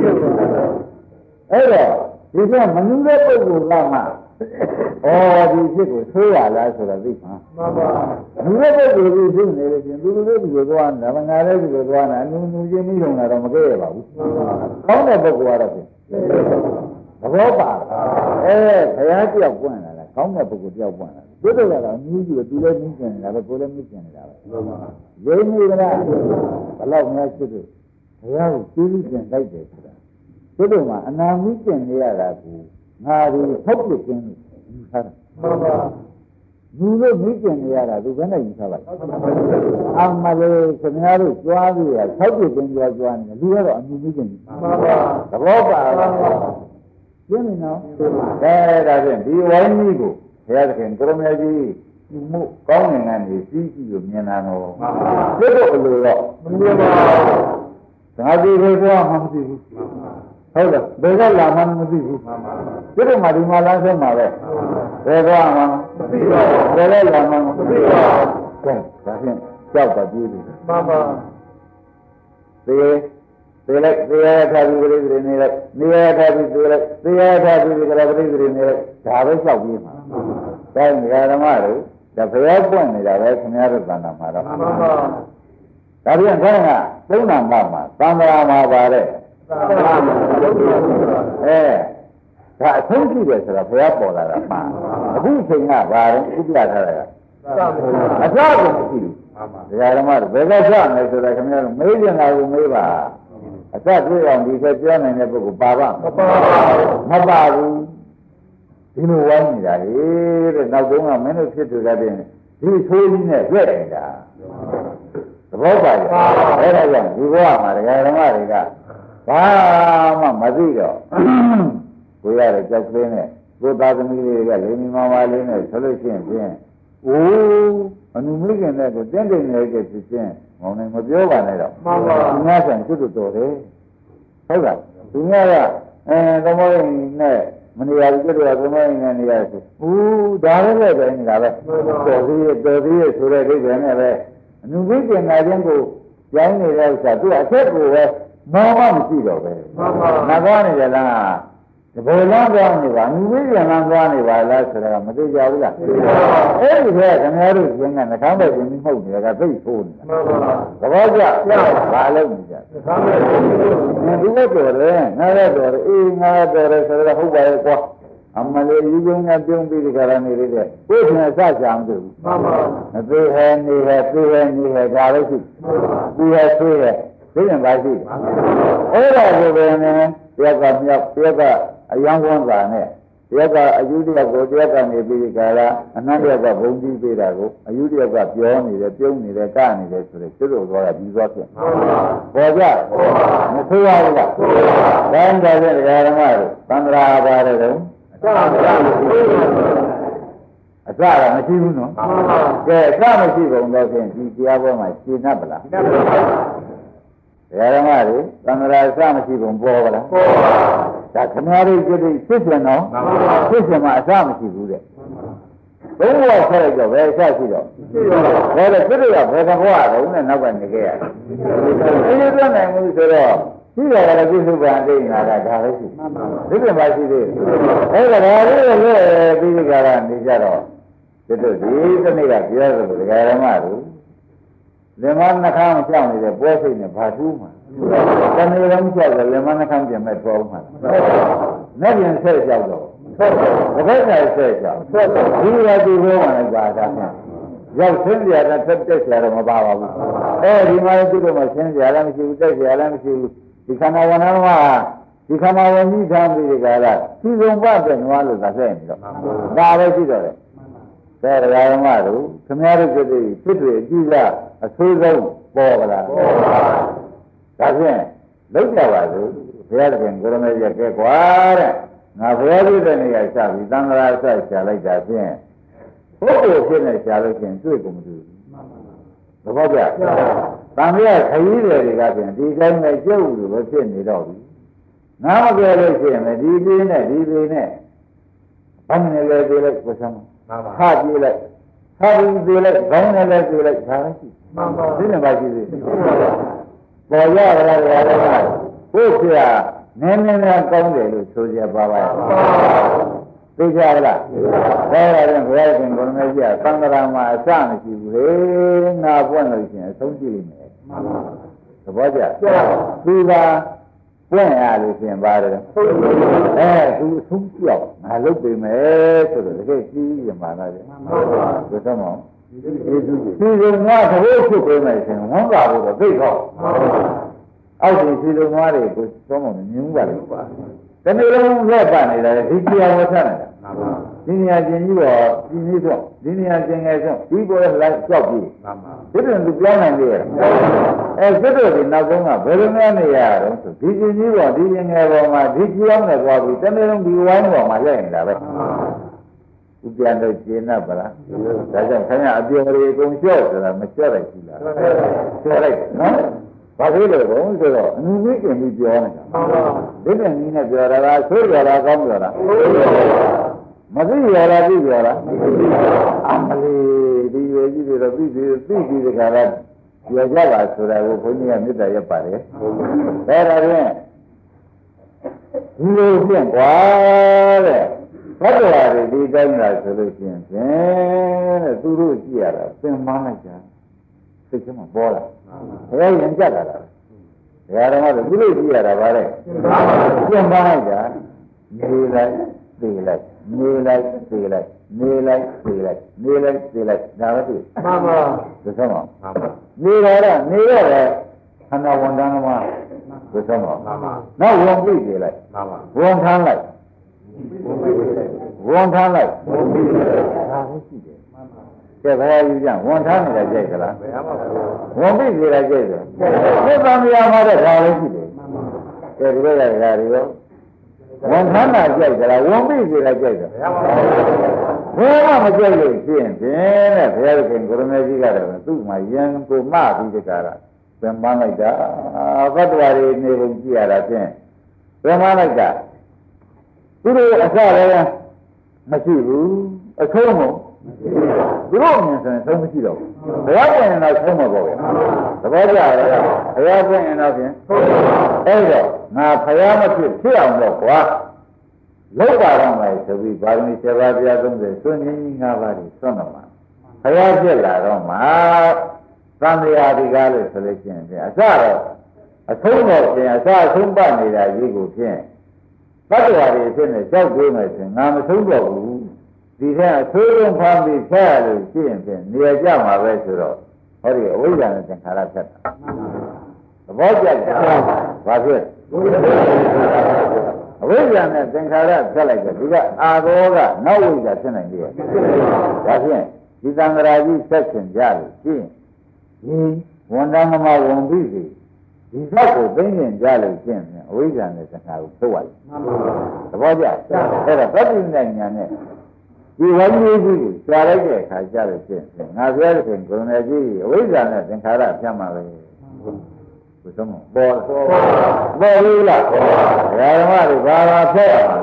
အဲ့တော့ဒီကမနူးတဲ့ပုဂ္ဂိုလ်ကမှဩဒီဖြစ်ကိုဆွေးရလားဆိုတော့သိမှာမှန်ပါနူးတဲ့ပုဂ္ဂိုလ်ကြီးဖြစ်နေလို့ရှင်သူလူလေးကိုသွားနေတာငါလေးကိုသွားနေတာနူးနူးချင်းပြီးတော့တော့မကြည့်ရပါဘူးမှန်ပါကောင်းတဲ့ပုဂ္ဂိုလ်ကတော့ဖြင့်သဘောပါအဲဘုရားကြောက်ပွင့်လာတာကောင်းတဲ့ပုဂ္ဂိုလ်ကြောက်ပွင့်လာတယ်တို့တော့ကတော့မြည်ကြည့်သူလည်းမြည်ကျင်နေတာပဲကိုယ်လည်းမြည်ကျင်နေတာပဲမှန်ပါရင်းနေကြလားဘယ်လောက်များရှိတယ်ဘုရားကိုကျေးဇူးတင်လိုက်တယ်ဆိုတာတို့တော့မှအနာမြည်ကျင်နေရတာကိုငါဒီထုတ်ပြခြင်းလို့ယူထားတာမှန်ပါလူလို့မြည်ကျင်နေရတာသူဘယ်နဲ့ယူထားပါလဲအမလေးခင်ဗျားတို့ကြွားပြီးရထုတ်ပြခြင်းကြွားကြွားနေလူကတော့အမြည်မြည်ကျင်မှန်ပါသဘောပါလားရှင်းနေနော်အဲဒါဖြင့်ဒီဝိုင်းကြီးကိုဘုရားသခင်ကိုရမကြီးဒီမှုကောင်းငင်ကနေစီးကြည့်လို့မြင်တာတော့မှန်ပါဘုရားအလိုတော့မမြင်ပါဘူးဒါဒီတွေကတော့မှမသိဘူးဟုတ်လားဘယ်ကလာမှမသိဘူးမှန်ပါဒီတော့မှဒီမှာလမ်းဆုံးမှာပဲဘယ်တော့မှမသိပါဘူးဘယ်လဲလာမှမသိပါဘူးကဲဒါဖြင့်ကြောက်တာကြည့်ပြီမှန်ပါသေသေလိုက်သေရထားပြီးပြိတိနေလိုက်နေရထားပြီးသေလိုက်သေရထားပြီးကြရပြိတိနေလိုက်ဒါပဲလျှောက်ပြီးမှာဒါဓမ္မတို့ဒါဘုရားပွင့်နေတာပဲခင်ဗျားတို့သံဃာမှာတော့မှန်ပါဒါပြန်ခေါင်းကသုံးနာမှာမှာသံဃာမှာပါတဲ့အဲဒါအဆုံးရှိတယ်ဆိုတော့ဘုရားပေါ်လာတာမှာအခုအချိန်ကဘာလဲဥပ္ပဒါထားတာကအစကိုမရှိဘူးဒကာဓမ္မတို့ဘယ်ကစမယ်ဆိုတော့ခင်ဗျားတို့မေးကြတာကိုမေးပါအစတွေ့အောင်ဒီဆက်ပြောနိုင်တဲ့ပုဂ္ဂိုလ်ပါပါမပါဘူးမပါဘူးဒီလိုဝိုင်းနေတာလေတဲ့နောက်ဆုံးကမင်းတို့ဖြစ်သူကတည်းကဒီဆိုးကြီးနဲ့တွေ့နေတာသဘောပါရဲ့အဲ့ဒါကြောင့်ဒီဘဝမှာဒကာဓမ္မတွေကဘာမှမသိတော့ကိုရတဲ့ကြောက်ကလေးနဲ့ကိုသားသမီးတွေကလိမ္မာမာလေးနဲ့ဆိုလို့ရှိရင်ဖြင့်အိုးအနုမိခင်တဲ့ကိုတင်းတင်းနေတဲ့ဖြစ်ချင်းမောင်နိုင်မပြောပါနဲ့တော့မှန်ပါဘူးများဆိုင်ကျွတ်တော်တယ်ဟုတ်လားသူများကအဲသမုဒ္ဒိနဲ့မနေရာကျွတ်တော်သမုဒ္ဒိနဲ့နေရာဆိုဦးဒါလည်းပဲပဲနေတာပဲတော်သေးတော်သေးဆိုတဲ့ဒိဋ္ဌိနဲ့ပဲအနုမိခင်နာခြင်းကိုကျောင်းနေတဲ့ဥစ္စာသူအဆက်ကိုပဲမောမမရှိတော့ပဲငါသွားနေကြလားဘယ်လမ်းသွားနေပါအမှုဝိရလမ်းသွားနေပါလားဆိုတော့မသိကြဘူးလားအဲ့ဒီကခင်ဗျားတို့ကျင်းကနှခမ်းပဲကျင်းပြီးမှုတ်နေတာကသိထိုးနေတာသဘောကျဘာလို့နေကြဒီလိုပြောတယ်ငါလည်းပြောတယ်အေးငါလည်းပြောတယ်ဆိုတော့ဟုတ်ပါရဲ့ကွာအမလေးယူကျင်းကပြုံးပြီးဒီကရနေလေးတဲ့ကိုယ်ကစကြအောင်တူမှန်ပါမသေးဟဲနေဟဲသေးဟဲနေဟဲဒါလည်းရှိပြီးဟဲသေးဟဲသိရင်ပါရှိအဲ့ဒါကိုပဲနဲ့တယောက်ကမြောက်တယောက်ကအယံဝန်းတာနဲ့တယောက်ကအယူတယောက်ကိုတယောက်ကနေပြီးဒီကရအနန္တယောက်ကဘုံပြီးပေးတာကိုအယူတယောက်ကပြောနေတယ်ပြုံးနေတယ်ကနေတယ်ဆိုတော့ကျွတ်တော်ကပြီးသွားပြန်ပေါ်ကြမဆိုးရဘူးလားတိုင်းကြတဲ့ဓမ္မတို့သံဃာပါတယ်တော့အစကမရှိဘူးနော်ကဲအစမရှိပုံတော့ဖြင့်ဒီတရားပေါ်မှာရှင်း납ဗလားဘယ်ဓမ္မတွေသံဃာအစမရှိပုံပေါ်ပါလားပေါ်ပါဒါခဏလေးကြည့်ပြီးဖြစ်ပြန်တော့ဖြစ်ပြန်မှာအစမရှိဘူးတဲ့ဘုရားဆက်လိုက်တော့ဘယ်အစရှိတော့ဘယ်တော့ပြည့်ရဘယ်ဘဝတုန်းနဲ့နောက်ကနေခဲ့ရတယ်ဒီလိုပြနိုင်မှုဆိုတော့ရှိရတယ်ပြစ္ဆုတ်ပံအိနာကဒါပဲရှိဒီပြင်ပါရှိသေးအဲ့ဒါဒါလေးလည်းပြီးဒီကရနေကြတော့ဒီတို့ဒီတနေ့ကပြောသလိုဒကာရမတို့လင်မနှခမ်းဖြောင်းနေတဲ့ပွဲစိတ်နဲ့ဘာထူးမှာတနေ့လုံးဖြောက်တယ်လင်မနှခမ်းပြင်မဲ့ပေါ်မှာနဲ့ပြင်ဆက်ကြောက်တော့ဘယ်ဘက်ကဆက်ကြောက်ဒီရဒီဘုံမှာကြာတာရောက်ဆင်းကြတာတက်တက်ကြတော့မပါပါဘူးအဲဒီမှာသူတို့မှဆင်းကြလည်းမရှိဘူးတက်ကြလည်းမရှိဘူးဒီခန္ဓာဝဏ္ဏမှာဒီခန္ဓာဝဏ္ဏကြီးထားပြီးဒီကရစီစုံပတဲ့နွားလို့သာဆက်နေတော့ဒါပဲရှိတော့တယ်တဲ့ဓမ္မတို့ခမည်းတော်ဖြစ်ပြီးဖြစ်တွေအကြည့်ကအဆိုးဆုံးပေါ်ပါလားပေါ်ပါဒါဖြင့်လောက်ကြပါစို့ဘုရားရှင်ကိုရမေကြီးကဲကွာတဲ့ငါဘုရားပြည့်တဲ့နေရာစပြီးသံဃာဆက်ရှာလိုက်တာဖြင့်ဘုရားဖြစ်နေရှာလို့ရှင်တွေ့ကုန်မတူဘူးသဘောကျတန်မြတ်ခရီးတွေကဖြင့်ဒီတိုင်းနဲ့ကျုပ်လိုပဲဖြစ်နေတော့ပြီငါမပြောလို့ရှိရင်ဒီလေးနဲ့ဒီလေးနဲ့ဘာမှလည်းပြေးလိုက်ကိုစမ်းခါပြေးလိုက်ခါပြီးပြေးလိုက်ခေါင်းနဲ့လည်းပြေးလိုက်ဒါလည်းရှိမှန်ပါဒီနေ့ပါရှိသေးပေါ်ရတာလည်းလည်းဘုရားနည်းနည်းများကောင်းတယ်လို့ဆိုကြပါပါသိကြလားဒါရတယ်ဘုရားရှင်ကိုရမေကြီးကသံဃာမှာအစမရှိဘူးလေငါပွင့်လို့ရှိရင်အဆုံးကြည့်လိမ့်မယ်မှန်ပါသဘောကျသူကပွင့်ရလို့ရှိရင်ပါတယ်အဲသူအဆုံးကြောက်ငါလုပ်ပေမယ်ဆိုတော့တကယ်ကြီးရမှာလားဗျမှန်ပါဘယ်တော့မှဒီသူဒီကငါသဘောဖြစ်ပေမယ်ရှင်ဝမ်းသာဖို့တော့သိတော့အောက်ဒီစီလုံးသားတွေကိုသုံးဖို့မြင်ပါလိမ့်ပါတနေ့လုံးရက်ပတ်နေတာဒီတရားဝတ်ထားနေတာဒီနေရာချင်းကြီးတော့ဒီနည်းဆုံးဒီနေရာချင်းငယ်ဆုံးဒီပေါ်လိုက်ကြောက်ပြီးဒီပြင်သူပြောင်းနိုင်လေအဲစစ်တို့ဒီနောက်ဆုံးကဘယ်လိုများနေရတော့ဆိုဒီချင်းကြီးတော့ဒီချင်းငယ်ပေါ်မှာဒီကြောင်းနဲ့သွားပြီးတနေ့လုံးဒီဝိုင်းပေါ်မှာလက်နေတာပဲဥပ္ပယနဲ့ကျင်း납ပါလားဒါကြောင့်ခင်ဗျာအပြော်တွေအကုန်လျှော့ဆိုတာမလျှော့လိုက်ဘူးလားလျှော့လိုက်နော်ဘာဖြစ်လို့ဘုံဆိုတော့အနုမိကျင်ပြီးပြောနေတာဒီတဲ့နည်းနဲ့ပြောတာလားဆိုးရတာကောင်းပြောတာမသိရတာသိပြောတာအမလေးဒီရွယ်ကြီးတွေတော့ပြီးပြီးပြီးပြီးဒီကရပြောကြပါဆိုတာကိုဘုန်းကြီးကမေတ္တာရပ်ပါတယ်ဒါဒါဖြင့်ဒီလိုဖြင့်ကွာတဲ့ဘတ်တော်ရီဒီတိုင်းလာဆိုလို့ရှိရင်ဖြင့်တဲ့သူတို့ကြည့်ရတာသင်မှန်းလိုက်ကြစိတ်ကမှပေါ်လာဘယ်ရင်ကြက်လာတာလဲဒါကတော့သူတို့ကြည့်ရတာဗါတဲ့သင်မှန်းလိုက်ကြနေလိုက်သိလိုက်နေလိုက်သိလိုက်နေလိုက်သိလိုက်နေလိုက်သိလိုက်ဒါပဲသူမှန်ပါဒီဆုံးပါမှန်ပါနေရတာနေရတယ်ခန္ဓာဝန်တန်းမှာဒီဆုံးပါမှန်ပါနောက်ဝန်ပြည့်သိလိုက်မှန်ပါဝန်ထမ်းလိုက်ဝန်ထမ်းလိုက်ဝန်ပြည့်ဒါပဲရှိတယ်မှန်ပါကဲဘယ်ယူကြဝန်ထမ်းနေတာကြိုက်ကြလားဘယ်မှာဝန်ပြည့်နေတာကြိုက်တယ်ဒီသံဃာမှာတော့ဒါလည်းရှိတယ်မှန်ပါကဲဒီလိုရတာတွေရောဝန်ထမ်းတာကြိုက်ကြလားဝန်ပြည့်နေတာကြိုက်တယ်ဘယ်မှမကြိုက်လို့ရှိရင်ဖြင့်တဲ့ဘုရားရှင်ကိုရမေကြီးကတော့သူ့မှာယံကိုမပြီးတကားပြန်ပန်းလိုက်တာဘတ်တော်ရီနေပုံကြည့်ရတာဖြင့်ပြန်ပန်းလိုက်တာသူတို့အစလည်းမရှိဘူးအဆုံးမို့သူတို့မြင်ဆိုရင်သုံးမရှိတော့ဘူးဘုရားပွင့်ရင်တော့သုံးမှာပေါ့ဗျာသဘောကျလားဘုရားပွင့်ရင်တော့ဖြင့်အဲ့တော့ငါဘုရားမဖြစ်ဖြစ်အောင်တော့ကွာလောက်ပါတော့မယ်ဆိုပြီးဗာမီဆယ်ပါးတရားသုံးတယ်စွန့်ကြီးငါးပါးတွေစွန့်တော့မှာဘုရားဖြစ်လာတော့မှာသံဃာဒီကားလို့ဆိုလို့ရှိရင်ဖြင့်အစတော့အဆုံးတော့ဖြင့်အစအဆုံးပတ်နေတာကြီးကိုဖြင့်တတ္တဝါတွေဖြစ်နေကြောက်တွေးမယ်ဆိုရင်ငါမဆုံးတော့ဘူးဒီထဲအဆိုးဆုံးဖမ်းပြီးဖျက်ရလို့ရှိရင်ဖြင့်နေရာကြမှာပဲဆိုတော့ဟောဒီအဝိဇ္ဇာနဲ့သင်္ခါရဖြတ်တာသဘောကျတယ်ဘာဖြစ်အဝိဇ္ဇာနဲ့သင်္ခါရဖြတ်လိုက်တော့ဒီကအာသောကနောက်ဝိဇ္ဇာဖြစ်နိုင်တယ်ဒါဖြင့်ဒီသံဃာကြီးဆက်ရှင်ကြလို့ရှိရင်ဒီဝန်တန်းမဝန်ပြီးစီဒီဇက်ကိုသိမြင်ကြလို့ရှိရင်အဝိဇ္ဇာနဲ့သင်္ခါရကိုထုတ်လိုက်သဘောကျအဲ့ဒါပဋိညာဉာဏ်နဲ့ဒီဝိညာဉ်ကြီးကိုရှားလိုက်တဲ့အခါကျလို့ရှိရင်ငါပြောတဲ့ခင်ဂုဏ်နဲ့ကြီးအဝိဇ္ဇာနဲ့သင်္ခါရဖြတ်မှာပဲဘုဆုံးပေါ်ပေါ်လို့လားဓမ္မတွေဘာသာဖြတ်ရမှာ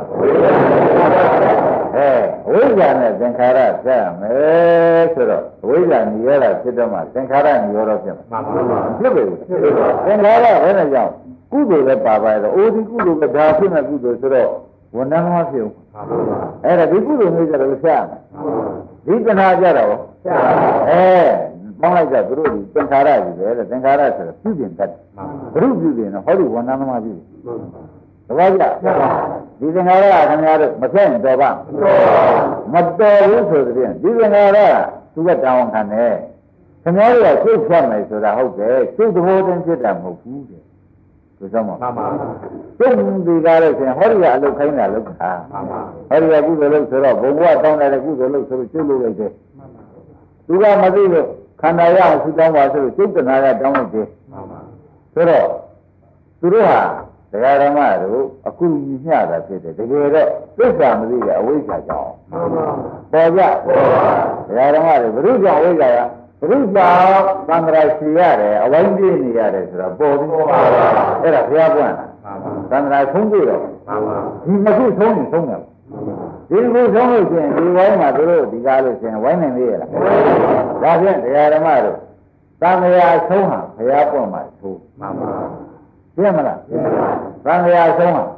အဲအဝိဇ္ဇာနဲ့သင်္ခါရဖြတ်ရမယ်ဆိုတော့အဝိဇ္ဇာညီရတာဖြစ်တော့မှသင်္ခါရညီရတော့ဖြစ်မှာဖြစ်ပြီသင်္ခါရဘယ်နဲ့ကြောင့်ကုသိုလ်လည်းပါပါတော့အိုဒီကုသိုလ်ကဒါဖြစ်မဲ့ကုသိုလ်ဆိုတော့ဝန်ထမ်းမဖြစ်ဘူးအဲ့ဒါဒီကုသိုလ်မျိုးကြတော့ရှားမယ်ဒီတဏှာကြတော့ရှားအဲပေါင်းလိုက်ကြသူတို့ဒီသင်္ခါရကြီးပဲတဲ့သင်္ခါရဆိုတော့ပြုပြင်တတ်တယ်ဘုရုပြုပြင်တော့ဟောဒီဝန်ထမ်းမပြုဘူးတပည့်ကြဒီသင်္ခါရကခင်ဗျားတို့မဖြစ်ရင်တော်ပါမတော်ဘူးဆိုတဲ့ဒီသင်္ခါရကသူကတောင်းခံတယ်ခင်ဗျားတို့ကကျုပ်ဖြတ်မယ်ဆိုတာဟုတ်တယ်ကျုပ်သဘောတည်းဖြစ်တာမဟုတ်ဘူးတဲ့ဘယ်ဆောင်မမှန်ပါကျုပ်ဒီကားလို့ဆိုရင်ဟောဒီကအလုတ်ခိုင်းတာလုတ်တာမှန်ပါဟောဒီကကုသိုလ်လုတ်ဆိုတော့ဘုံဘဝတောင်းတဲ့ကုသိုလ်လုတ်ဆိုလို့ကျုပ်လုတ်လိုက်တယ်သူကမသိလို့ခန္ဓာရအောင်သူတောင်းပါဆိုလို့ကျုပ်တနာကတောင်းလိုက်တယ်မှန်ပါဆိုတော့သူတို့ဟာတရားဓမ္မတို့အခုကြီးမျှတာဖြစ်တယ်တကယ်တော့သစ္စာမသိတဲ့အဝိဇ္ဇာကြောင့်မှန်ပါပေါ်ကြတရားဓမ္မတွေဘုရုကြောင့်အဝိဇ္ဇာကဘုရုကြောင့်သံဃာရှိရတယ်အဝိဇ္ဇာနေရတယ်ဆိုတော့ပေါ်ပြီးပါအဲ့ဒါဘုရားပွင့်တာသံဃာဆုံးပြီတော့ဒီမခုဆုံးရင်ဆုံးတယ်ဒီခုဆုံးလို့ရှိရင်ဒီဝိုင်းမှာတို့ဒီကားလို့ရှိရင်ဝိုင်းနိုင်သေးရလားဒါဖြင့်တရားဓမ္မတို့သံဃာဆုံးဟာဘုရားပွင့်မှာသို့မှန်ပါပြည့်မလားသံဃာဆုံးဟာ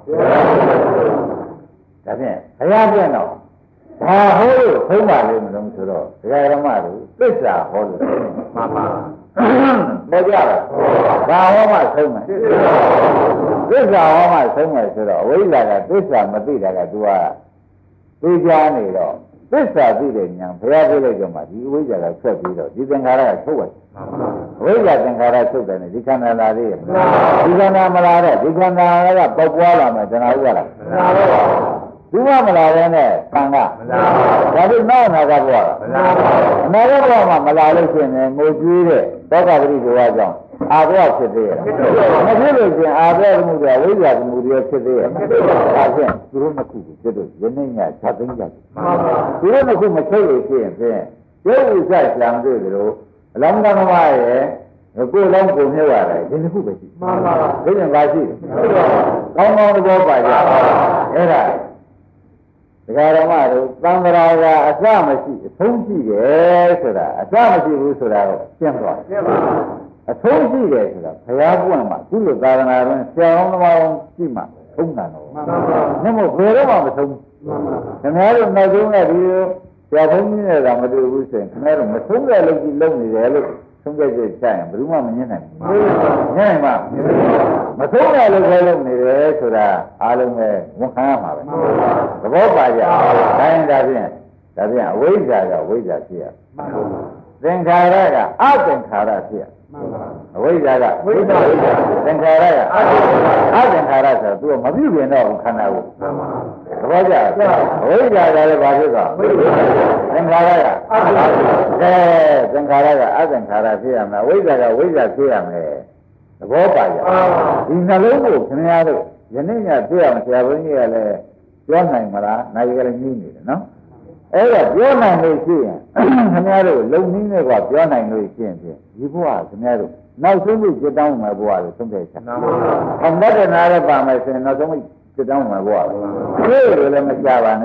ဒါဖြင့်ဘုရားပွင့်တော့ဘာဟောလို့ဆုံးပါလိမ့်မလို့ဆိုတော့တရားဓမ္မတို့သစ္စာဟောလို့မှန်ပါပေါ်ကြလားဘာဟောမှဆုံးမယ်သစ္စာဟောမှဆုံးမယ်ဆိုတော့အဝိဇ္ဇာကသစ္စာမသိတာက तू ကသိကြနေတော့သစ္စာသိတဲ့ဉာဏ်ဘုရားပြလိုက်ကြမှာဒီအဝိဇ္ဇာကဆက်ပြီးတော့ဒီသင်္ခါရကထုတ်လိုက်အဝိဇ္ဇာသင်္ခါရထုတ်တယ်နဲ့ဒီခန္ဓာလာလေးဒီခန္ဓာမလာတော့ဒီခန္ဓာကပေါက်ပွားလာမယ်တဏှာဥပါဒ်သူကမလာတဲ့နဲ့ကံကဒါပြီးနောက်နာကဘဝကမလာဘဝမှာမလာလို့ရှိရင်ငိုကြွေးတဲ့သောကပတိဘဝကြောင့်အာဘဝဖြစ်သေးရဲ့မဖြစ်လို့ရှိရင်အာဘဝမှုတွေဝိဇ္ဇာမှုတွေဖြစ်သေးရဲ့ဒါဖြင့်သူတို့နှစ်ခုကိုကျွတ်တို့ယနေ့ညဇာသိမ့်ကြတယ်သူတို့နှစ်ခုမချုပ်လို့ရှိရင်ဖြင့်ကျုပ်ဥစ္စာရှံတွေ့ကြလို့အလောင်းကမမရဲ့ကိုယ်လုံးကိုမြုပ်ရတယ်ဒီနှစ်ခုပဲရှိမှန်ပါပါဒီရင်ပါရှိကောင်းကောင်းသဘောပါကြအဲ့ဒါဒကာရမတို့သံဃာကအစမရှိအဆုံးရှိတယ်ဆိုတာအစမရှိဘူးဆိုတာကိုရှင်းသွားတယ်အဆုံးရှိတယ်ဆိုတာဘုရားပွင့်မှာကုလသာသနာတွင်ဆရာတော်သမားရှိမှသုံးတာတော့မှန်ပါဘူးဘယ်တော့မှမဆုံးဘူးခင်ဗျားတို့နောက်ဆုံးကဒီဆရာဘုန်းကြီးနဲ့ကမတွေ့ဘူးဆိုရင်ခင်ဗျားတို့မဆုံးတဲ့လုပ်ကြီးလုပ်နေတယ်လို့ဆုံးဖြတ်ချက်ချရင်ဘယ်သူမှမညှင်းနိုင်ဘူးညှင်းနိုင်မှာမဆုံးတဲ့လုပ်ပဲလုပ်နေတယ်ဆိုတာအားလုံးပဲဝန်ခံရမှာပဲသဘောပါကြတိုင်းဒါဖြင့်ဒါဖြင့်အဝိဇ္ဇာကဝိဇ္ဇာဖြစ်ရသင်္ခါရကအသင်္ခါရဖြစ်ရအဝိဇ္ဇာကဝိဇ္ဇာသင်္ခါရကအသင်္ခါရဆိုတော့သူကမပြုပြင်တော့ဘူးခန္ဓာကိုသဘောကျအဝိဇ္ဇာကလည်းဘာဖြစ်သွားသင်္ခါရကအသင်္ခါရအဲသင်္ခါရကအသင်္ခါရဖြစ်ရမယ်အဝိဇ္ဇာကဝိဇ္ဇာဖြစ်ရမယ်သဘောပါကြဒီနှလုံးကိုခင်ဗျားတို့ယနေ့ညတွေ့အောင်ဆရာဘုန်းကြီးကလည်းပြောနိုင်မလားနိုင်ကြလည်းညှိနေတယ်နော်အဲ့ဒါပြောနိုင်လို့ရှိရင်ခင်ဗျားတို့လုံနည်းနဲ့ကပြောနိုင်လို့ရှိရင်ဖြင့်ဒီဘုရားခင်ဗျားတို့နောက်ဆုံးပြီးจิตတောင်းမယ်ဘုရားလို့သုံးတဲ့ချက်အမတ္တနာလည်းပါမယ်ဆိုရင်နောက်ဆုံးပြီးจิตတောင်းမယ်ဘုရားလို့ဒီလိုလည်းမကြပါနဲ့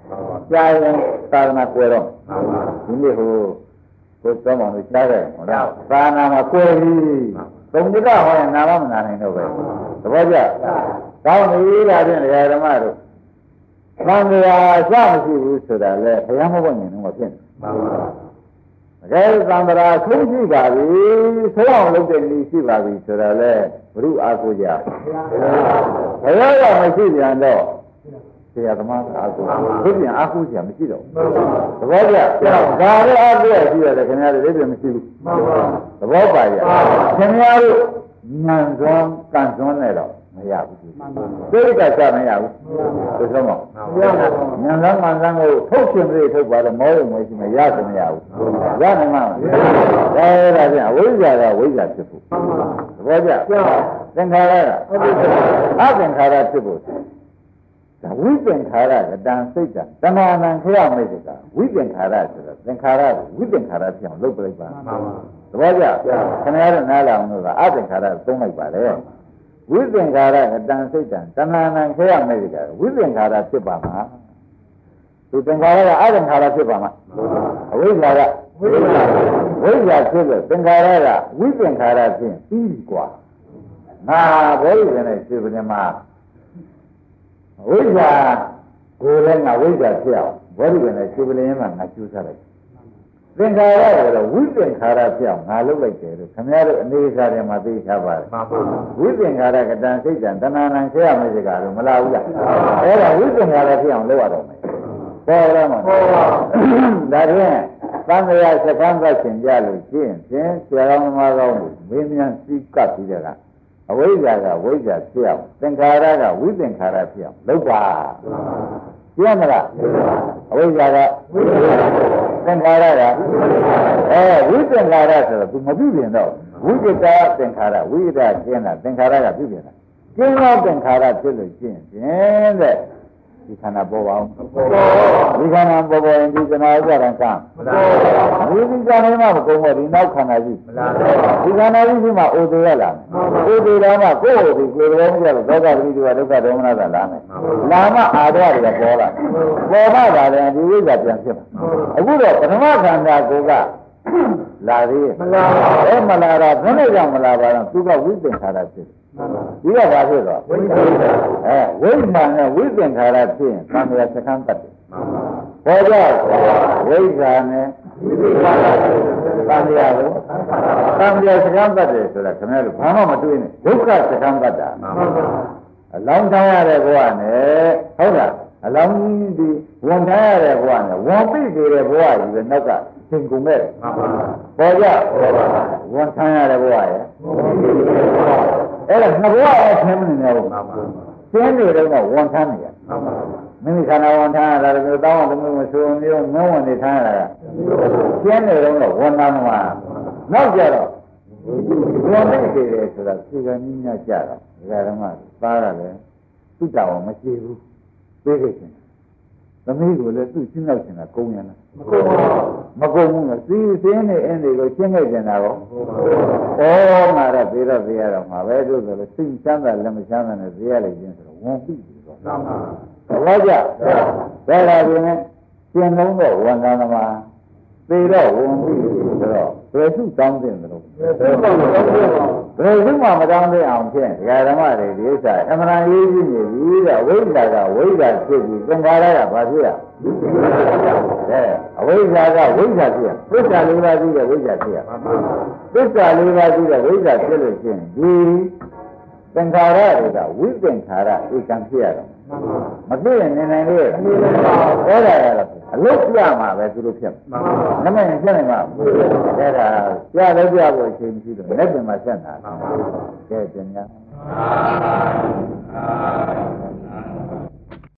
ကြာရင်သာသနာကွယ်တော့ဒီနေ့ဟိုကိုယ်တော်မောင်တို့ကြားတယ်ဟုတ်လားသာနာမှာကွယ်ပြီသုံးတိကဟောရင်နာမမနာနိုင်တော့ပဲသဘောကျကောင်းပြီလားဖြင့်ဓမ္မတို့သံဃာစမရှိဘူးဆိုတာလေဘုရားမဟုတ်ရင်တော့ဖြစ်နေပါဘူးတကယ်သံဃာဆုံးရှိပါပြီဆုံးအောင်လုပ်တဲ့နည်းရှိပါပြီဆိုတာလေဘုရုအားကိုကြဘုရားကမရှိပြန်တော့ဆရာသမားအားကိုဒီပြန်အားကိုကြမရှိတော့သဘောကျဒါလည်းအားကိုရှိရတယ်ခင်ဗျားတို့ဒီပြန်မရှိဘူးသဘောပါရဲ့ခင်ဗျားတို့ဉာဏ်စွမ်းကံစွမ်းနဲ့တော့မရဘူးသိက္ခာစမရဘူးသိဆုံးမဉာဏ်လမ်းမှန်လမ်းကိုထုတ်ရှင်ပြီးထုတ်ပါတော့မောရုံမရှိမရစမရဘူးရနိုင်မှာဒါဒါဖြင့်အဝိဇ္ဇာကဝိဇ္ဇာဖြစ်ဖို့သဘောကျသင်္ခါရကအသင်္ခါရဖြစ်ဖို့ဒါဝိသင်္ခါရကတန်စိတ်တတဏှာနံခရမိတ်ကဝိသင်္ခါရဆိုတော့သင်္ခါရကိုဝိသင်္ခါရဖြစ်အောင်လုပ်ပြလိုက်ပါသဘောကျခင်ဗျားတို့နားလအောင်လို့ကအသင်္ခါရသုံးလိုက်ပါလေဝိသင်္ခါရအတန်စိတ်တံတဏှာနံခရမေကဝိသင်္ခါရဖြစ်ပါမှာသူသင်္ခါရကအသင်္ခါရဖြစ်ပါမှာအဝိဇ္ဇာကဝိဇ္ဇာဝိဇ္ဇာဖြစ်လို့သင်္ခါရကဝိသင်္ခါရဖြင့်ပြီးပြီกว่าငါဘောဓိနဲ့ရှင်ပင်မှာဝိဇ္ဇာကိုယ်လည်းငါဝိဇ္ဇာဖြစ်အောင်ဘောဓိနဲ့ရှင်ပင်မှာငါကျူးစားလိုက်သင်္ခါရကတော့ဝိသင်္ခါရပြောင်းငါလုပ်လိုက်တယ်လို့ခင်ဗျားတို့အနေစာထဲမှာသိချပါတယ်ဝိသင်္ခါရကတန်စိတ်တန်တဏှာနံဆရာမေစကားလို့မလားဘူးလားအဲ့ဒါဝိသင်္ခါရဖြစ်အောင်လုပ်ရတော့မယ်ပေါ်ရမှာဒါဖြင့်သံဃာစကံကရှင်ကြလို့ရှင်းဖြင့်ဆရာတော်မကောင်းကိုမင်းမြန်စီးကပ်ပြီးတဲ့ကအဝိဇ္ဇာကဝိဇ္ဇာဖြစ်အောင်သင်္ခါရကဝိသင်္ခါရဖြစ်အောင်လုပ်ပါပြမလားအဝိဇ္ဇာကသင်္ခါရကအဲဝိသင်္ခါရဆိုတော့ तू မပြုပြင်တော့ဝိကိတာသင်္ခါရဝိကိတာကျင်းတာသင်္ခါရကပြုပြင်တာကျင်းသောသင်္ခါရဖြစ်လို့ရှင်းဖြင့်တဲ့ဒီခန္ဓာပေါ်ပါအောင်ဒီခန္ဓာပေါ်ပေါ်ရင်ဒီခန္ဓာဥပါဒံကံဒီဒီခန္ဓာမှာမကုန်တော့ဒီနောက်ခန္ဓာကြီးဒီခန္ဓာကြီးမှာအိုသေးရလားအိုသေးတော့မှကိုယ့်ဟိုဒီကိုယ်တော်မကြတော့ဒုက္ခပရိဒီဝဒုက္ခဒေါမနသာလာမယ်လာမအာရတွေကပေါ်လာပေါ်မှသာလည်းဒီဝိဇ္ဇာပြန်ဖြစ်မှာအခုတော့ပထမခန္ဓာကိုကလာသေးရဲ့မလာအဲမလာတော့ဘယ်နဲ့ကြောင့်မလာပါတော့သူကဝိသင်္ခါရဖြစ်ဒီကဘာဖြစ်တော့ဝိသင်္ခါရအဲဝိမာန်နဲ့ဝိသင်္ခါရဖြစ်ရင်သံဃာစကံတတ်တယ်ပေါ်ကြဝိဇ္ဇာနဲ့ဝိသင်္ခါရသံဃာကိုသံဃာစကံတတ်တယ်ဆိုတာခင်ဗျားတို့ဘာမှမတွေးနဲ့ဒုက္ခစကံတတ်တာအလောင်းထားရတဲ့ဘဝနဲ့ဟုတ်လားအလောင်းကြီးဒီဝန်ထားရတဲ့ဘဝနဲ့ဝန်ပိတ်နေတဲ့ဘဝကြီးပဲနောက်ကသင်ကုန်မဲ့ပေါ်ကြဝန်ထားရတဲ့ဘဝရဲ့အဲ့ဒါနှစ်ဘဝအဆင်းမနေဘူးရှင်းနေတော့ဝန်ထားနေရမိမိခန္ဓာဝန်ထားရတာလည်းတောင်းအောင်လည်းမဆိုးမျိုးမဝန်နေထားရတာရှင်းနေတော့ဝန်သားမှာနောက်ကြတော့ဝန်ပိတ်နေတယ်ဆိုတာစီကံကြီးများကြတော့ဒကာဓမ္မသားရတယ်သူ့တောင်မရှိဘူးသိခဲ့ချင်းသမီးကိုလည်းသူ့ရှင်းရောက်ချင်တာကုန်းရလားမကုန်းဘူးမကုန်းဘူးစီးစင်းနေအင်းတွေကိုရှင်းခဲ့ချင်တာကောဩငါတော့သေတော့သေရတော့မှာပဲတို့ဆိုလို့စိတ်ချမ်းသာလည်းမချမ်းသာနဲ့သေရလိုက်ခြင်းဆိုတော့ဝန်ပြီးပြီတော့ဘာကြဘယ်လာပြီလဲရှင်းလုံးတော့ဝန်သားသမားသေတော့ဝန်ပြီးပြီဆိုတော့ဘယ်သူတောင်းတဲ့လို့ဘယ်သူမှမတောင်းတဲ့အောင်ဖြင့်ဒကာဓမ္မတွေဒီဥစ္စာအမှန်တန်ရေးကြည့်နေပြီတဲ့ဝိဇ္ဇာကဝိဇ္ဇာဖြစ်ပြီးသင်္ခါရကဘာဖြစ်ရအဲအဝိဇ္ဇာကဝိဇ္ဇာဖြစ်ရသစ္စာလေးပါးရှိတဲ့ဝိဇ္ဇာဖြစ်ရသစ္စာလေးပါးရှိတဲ့ဝိဇ္ဇာဖြစ်လို့ရှိရင်ဒီသင်္ခါရတွေကဝိသင်္ခါရဧကံဖြစ်ရတော့မသိရင်နေနိုင်လေအဲ့ဒါကတော့အလုတ်ပြမှာပဲသူတို့ဖြစ်မှာနမရင်ဖြစ်နိုင်မှာအဲ့ဒါကြားလည်းပြဖို့အချိန်မရှိတော့လက်ပြင်မှာဆက်တာကဲပြန်ညာ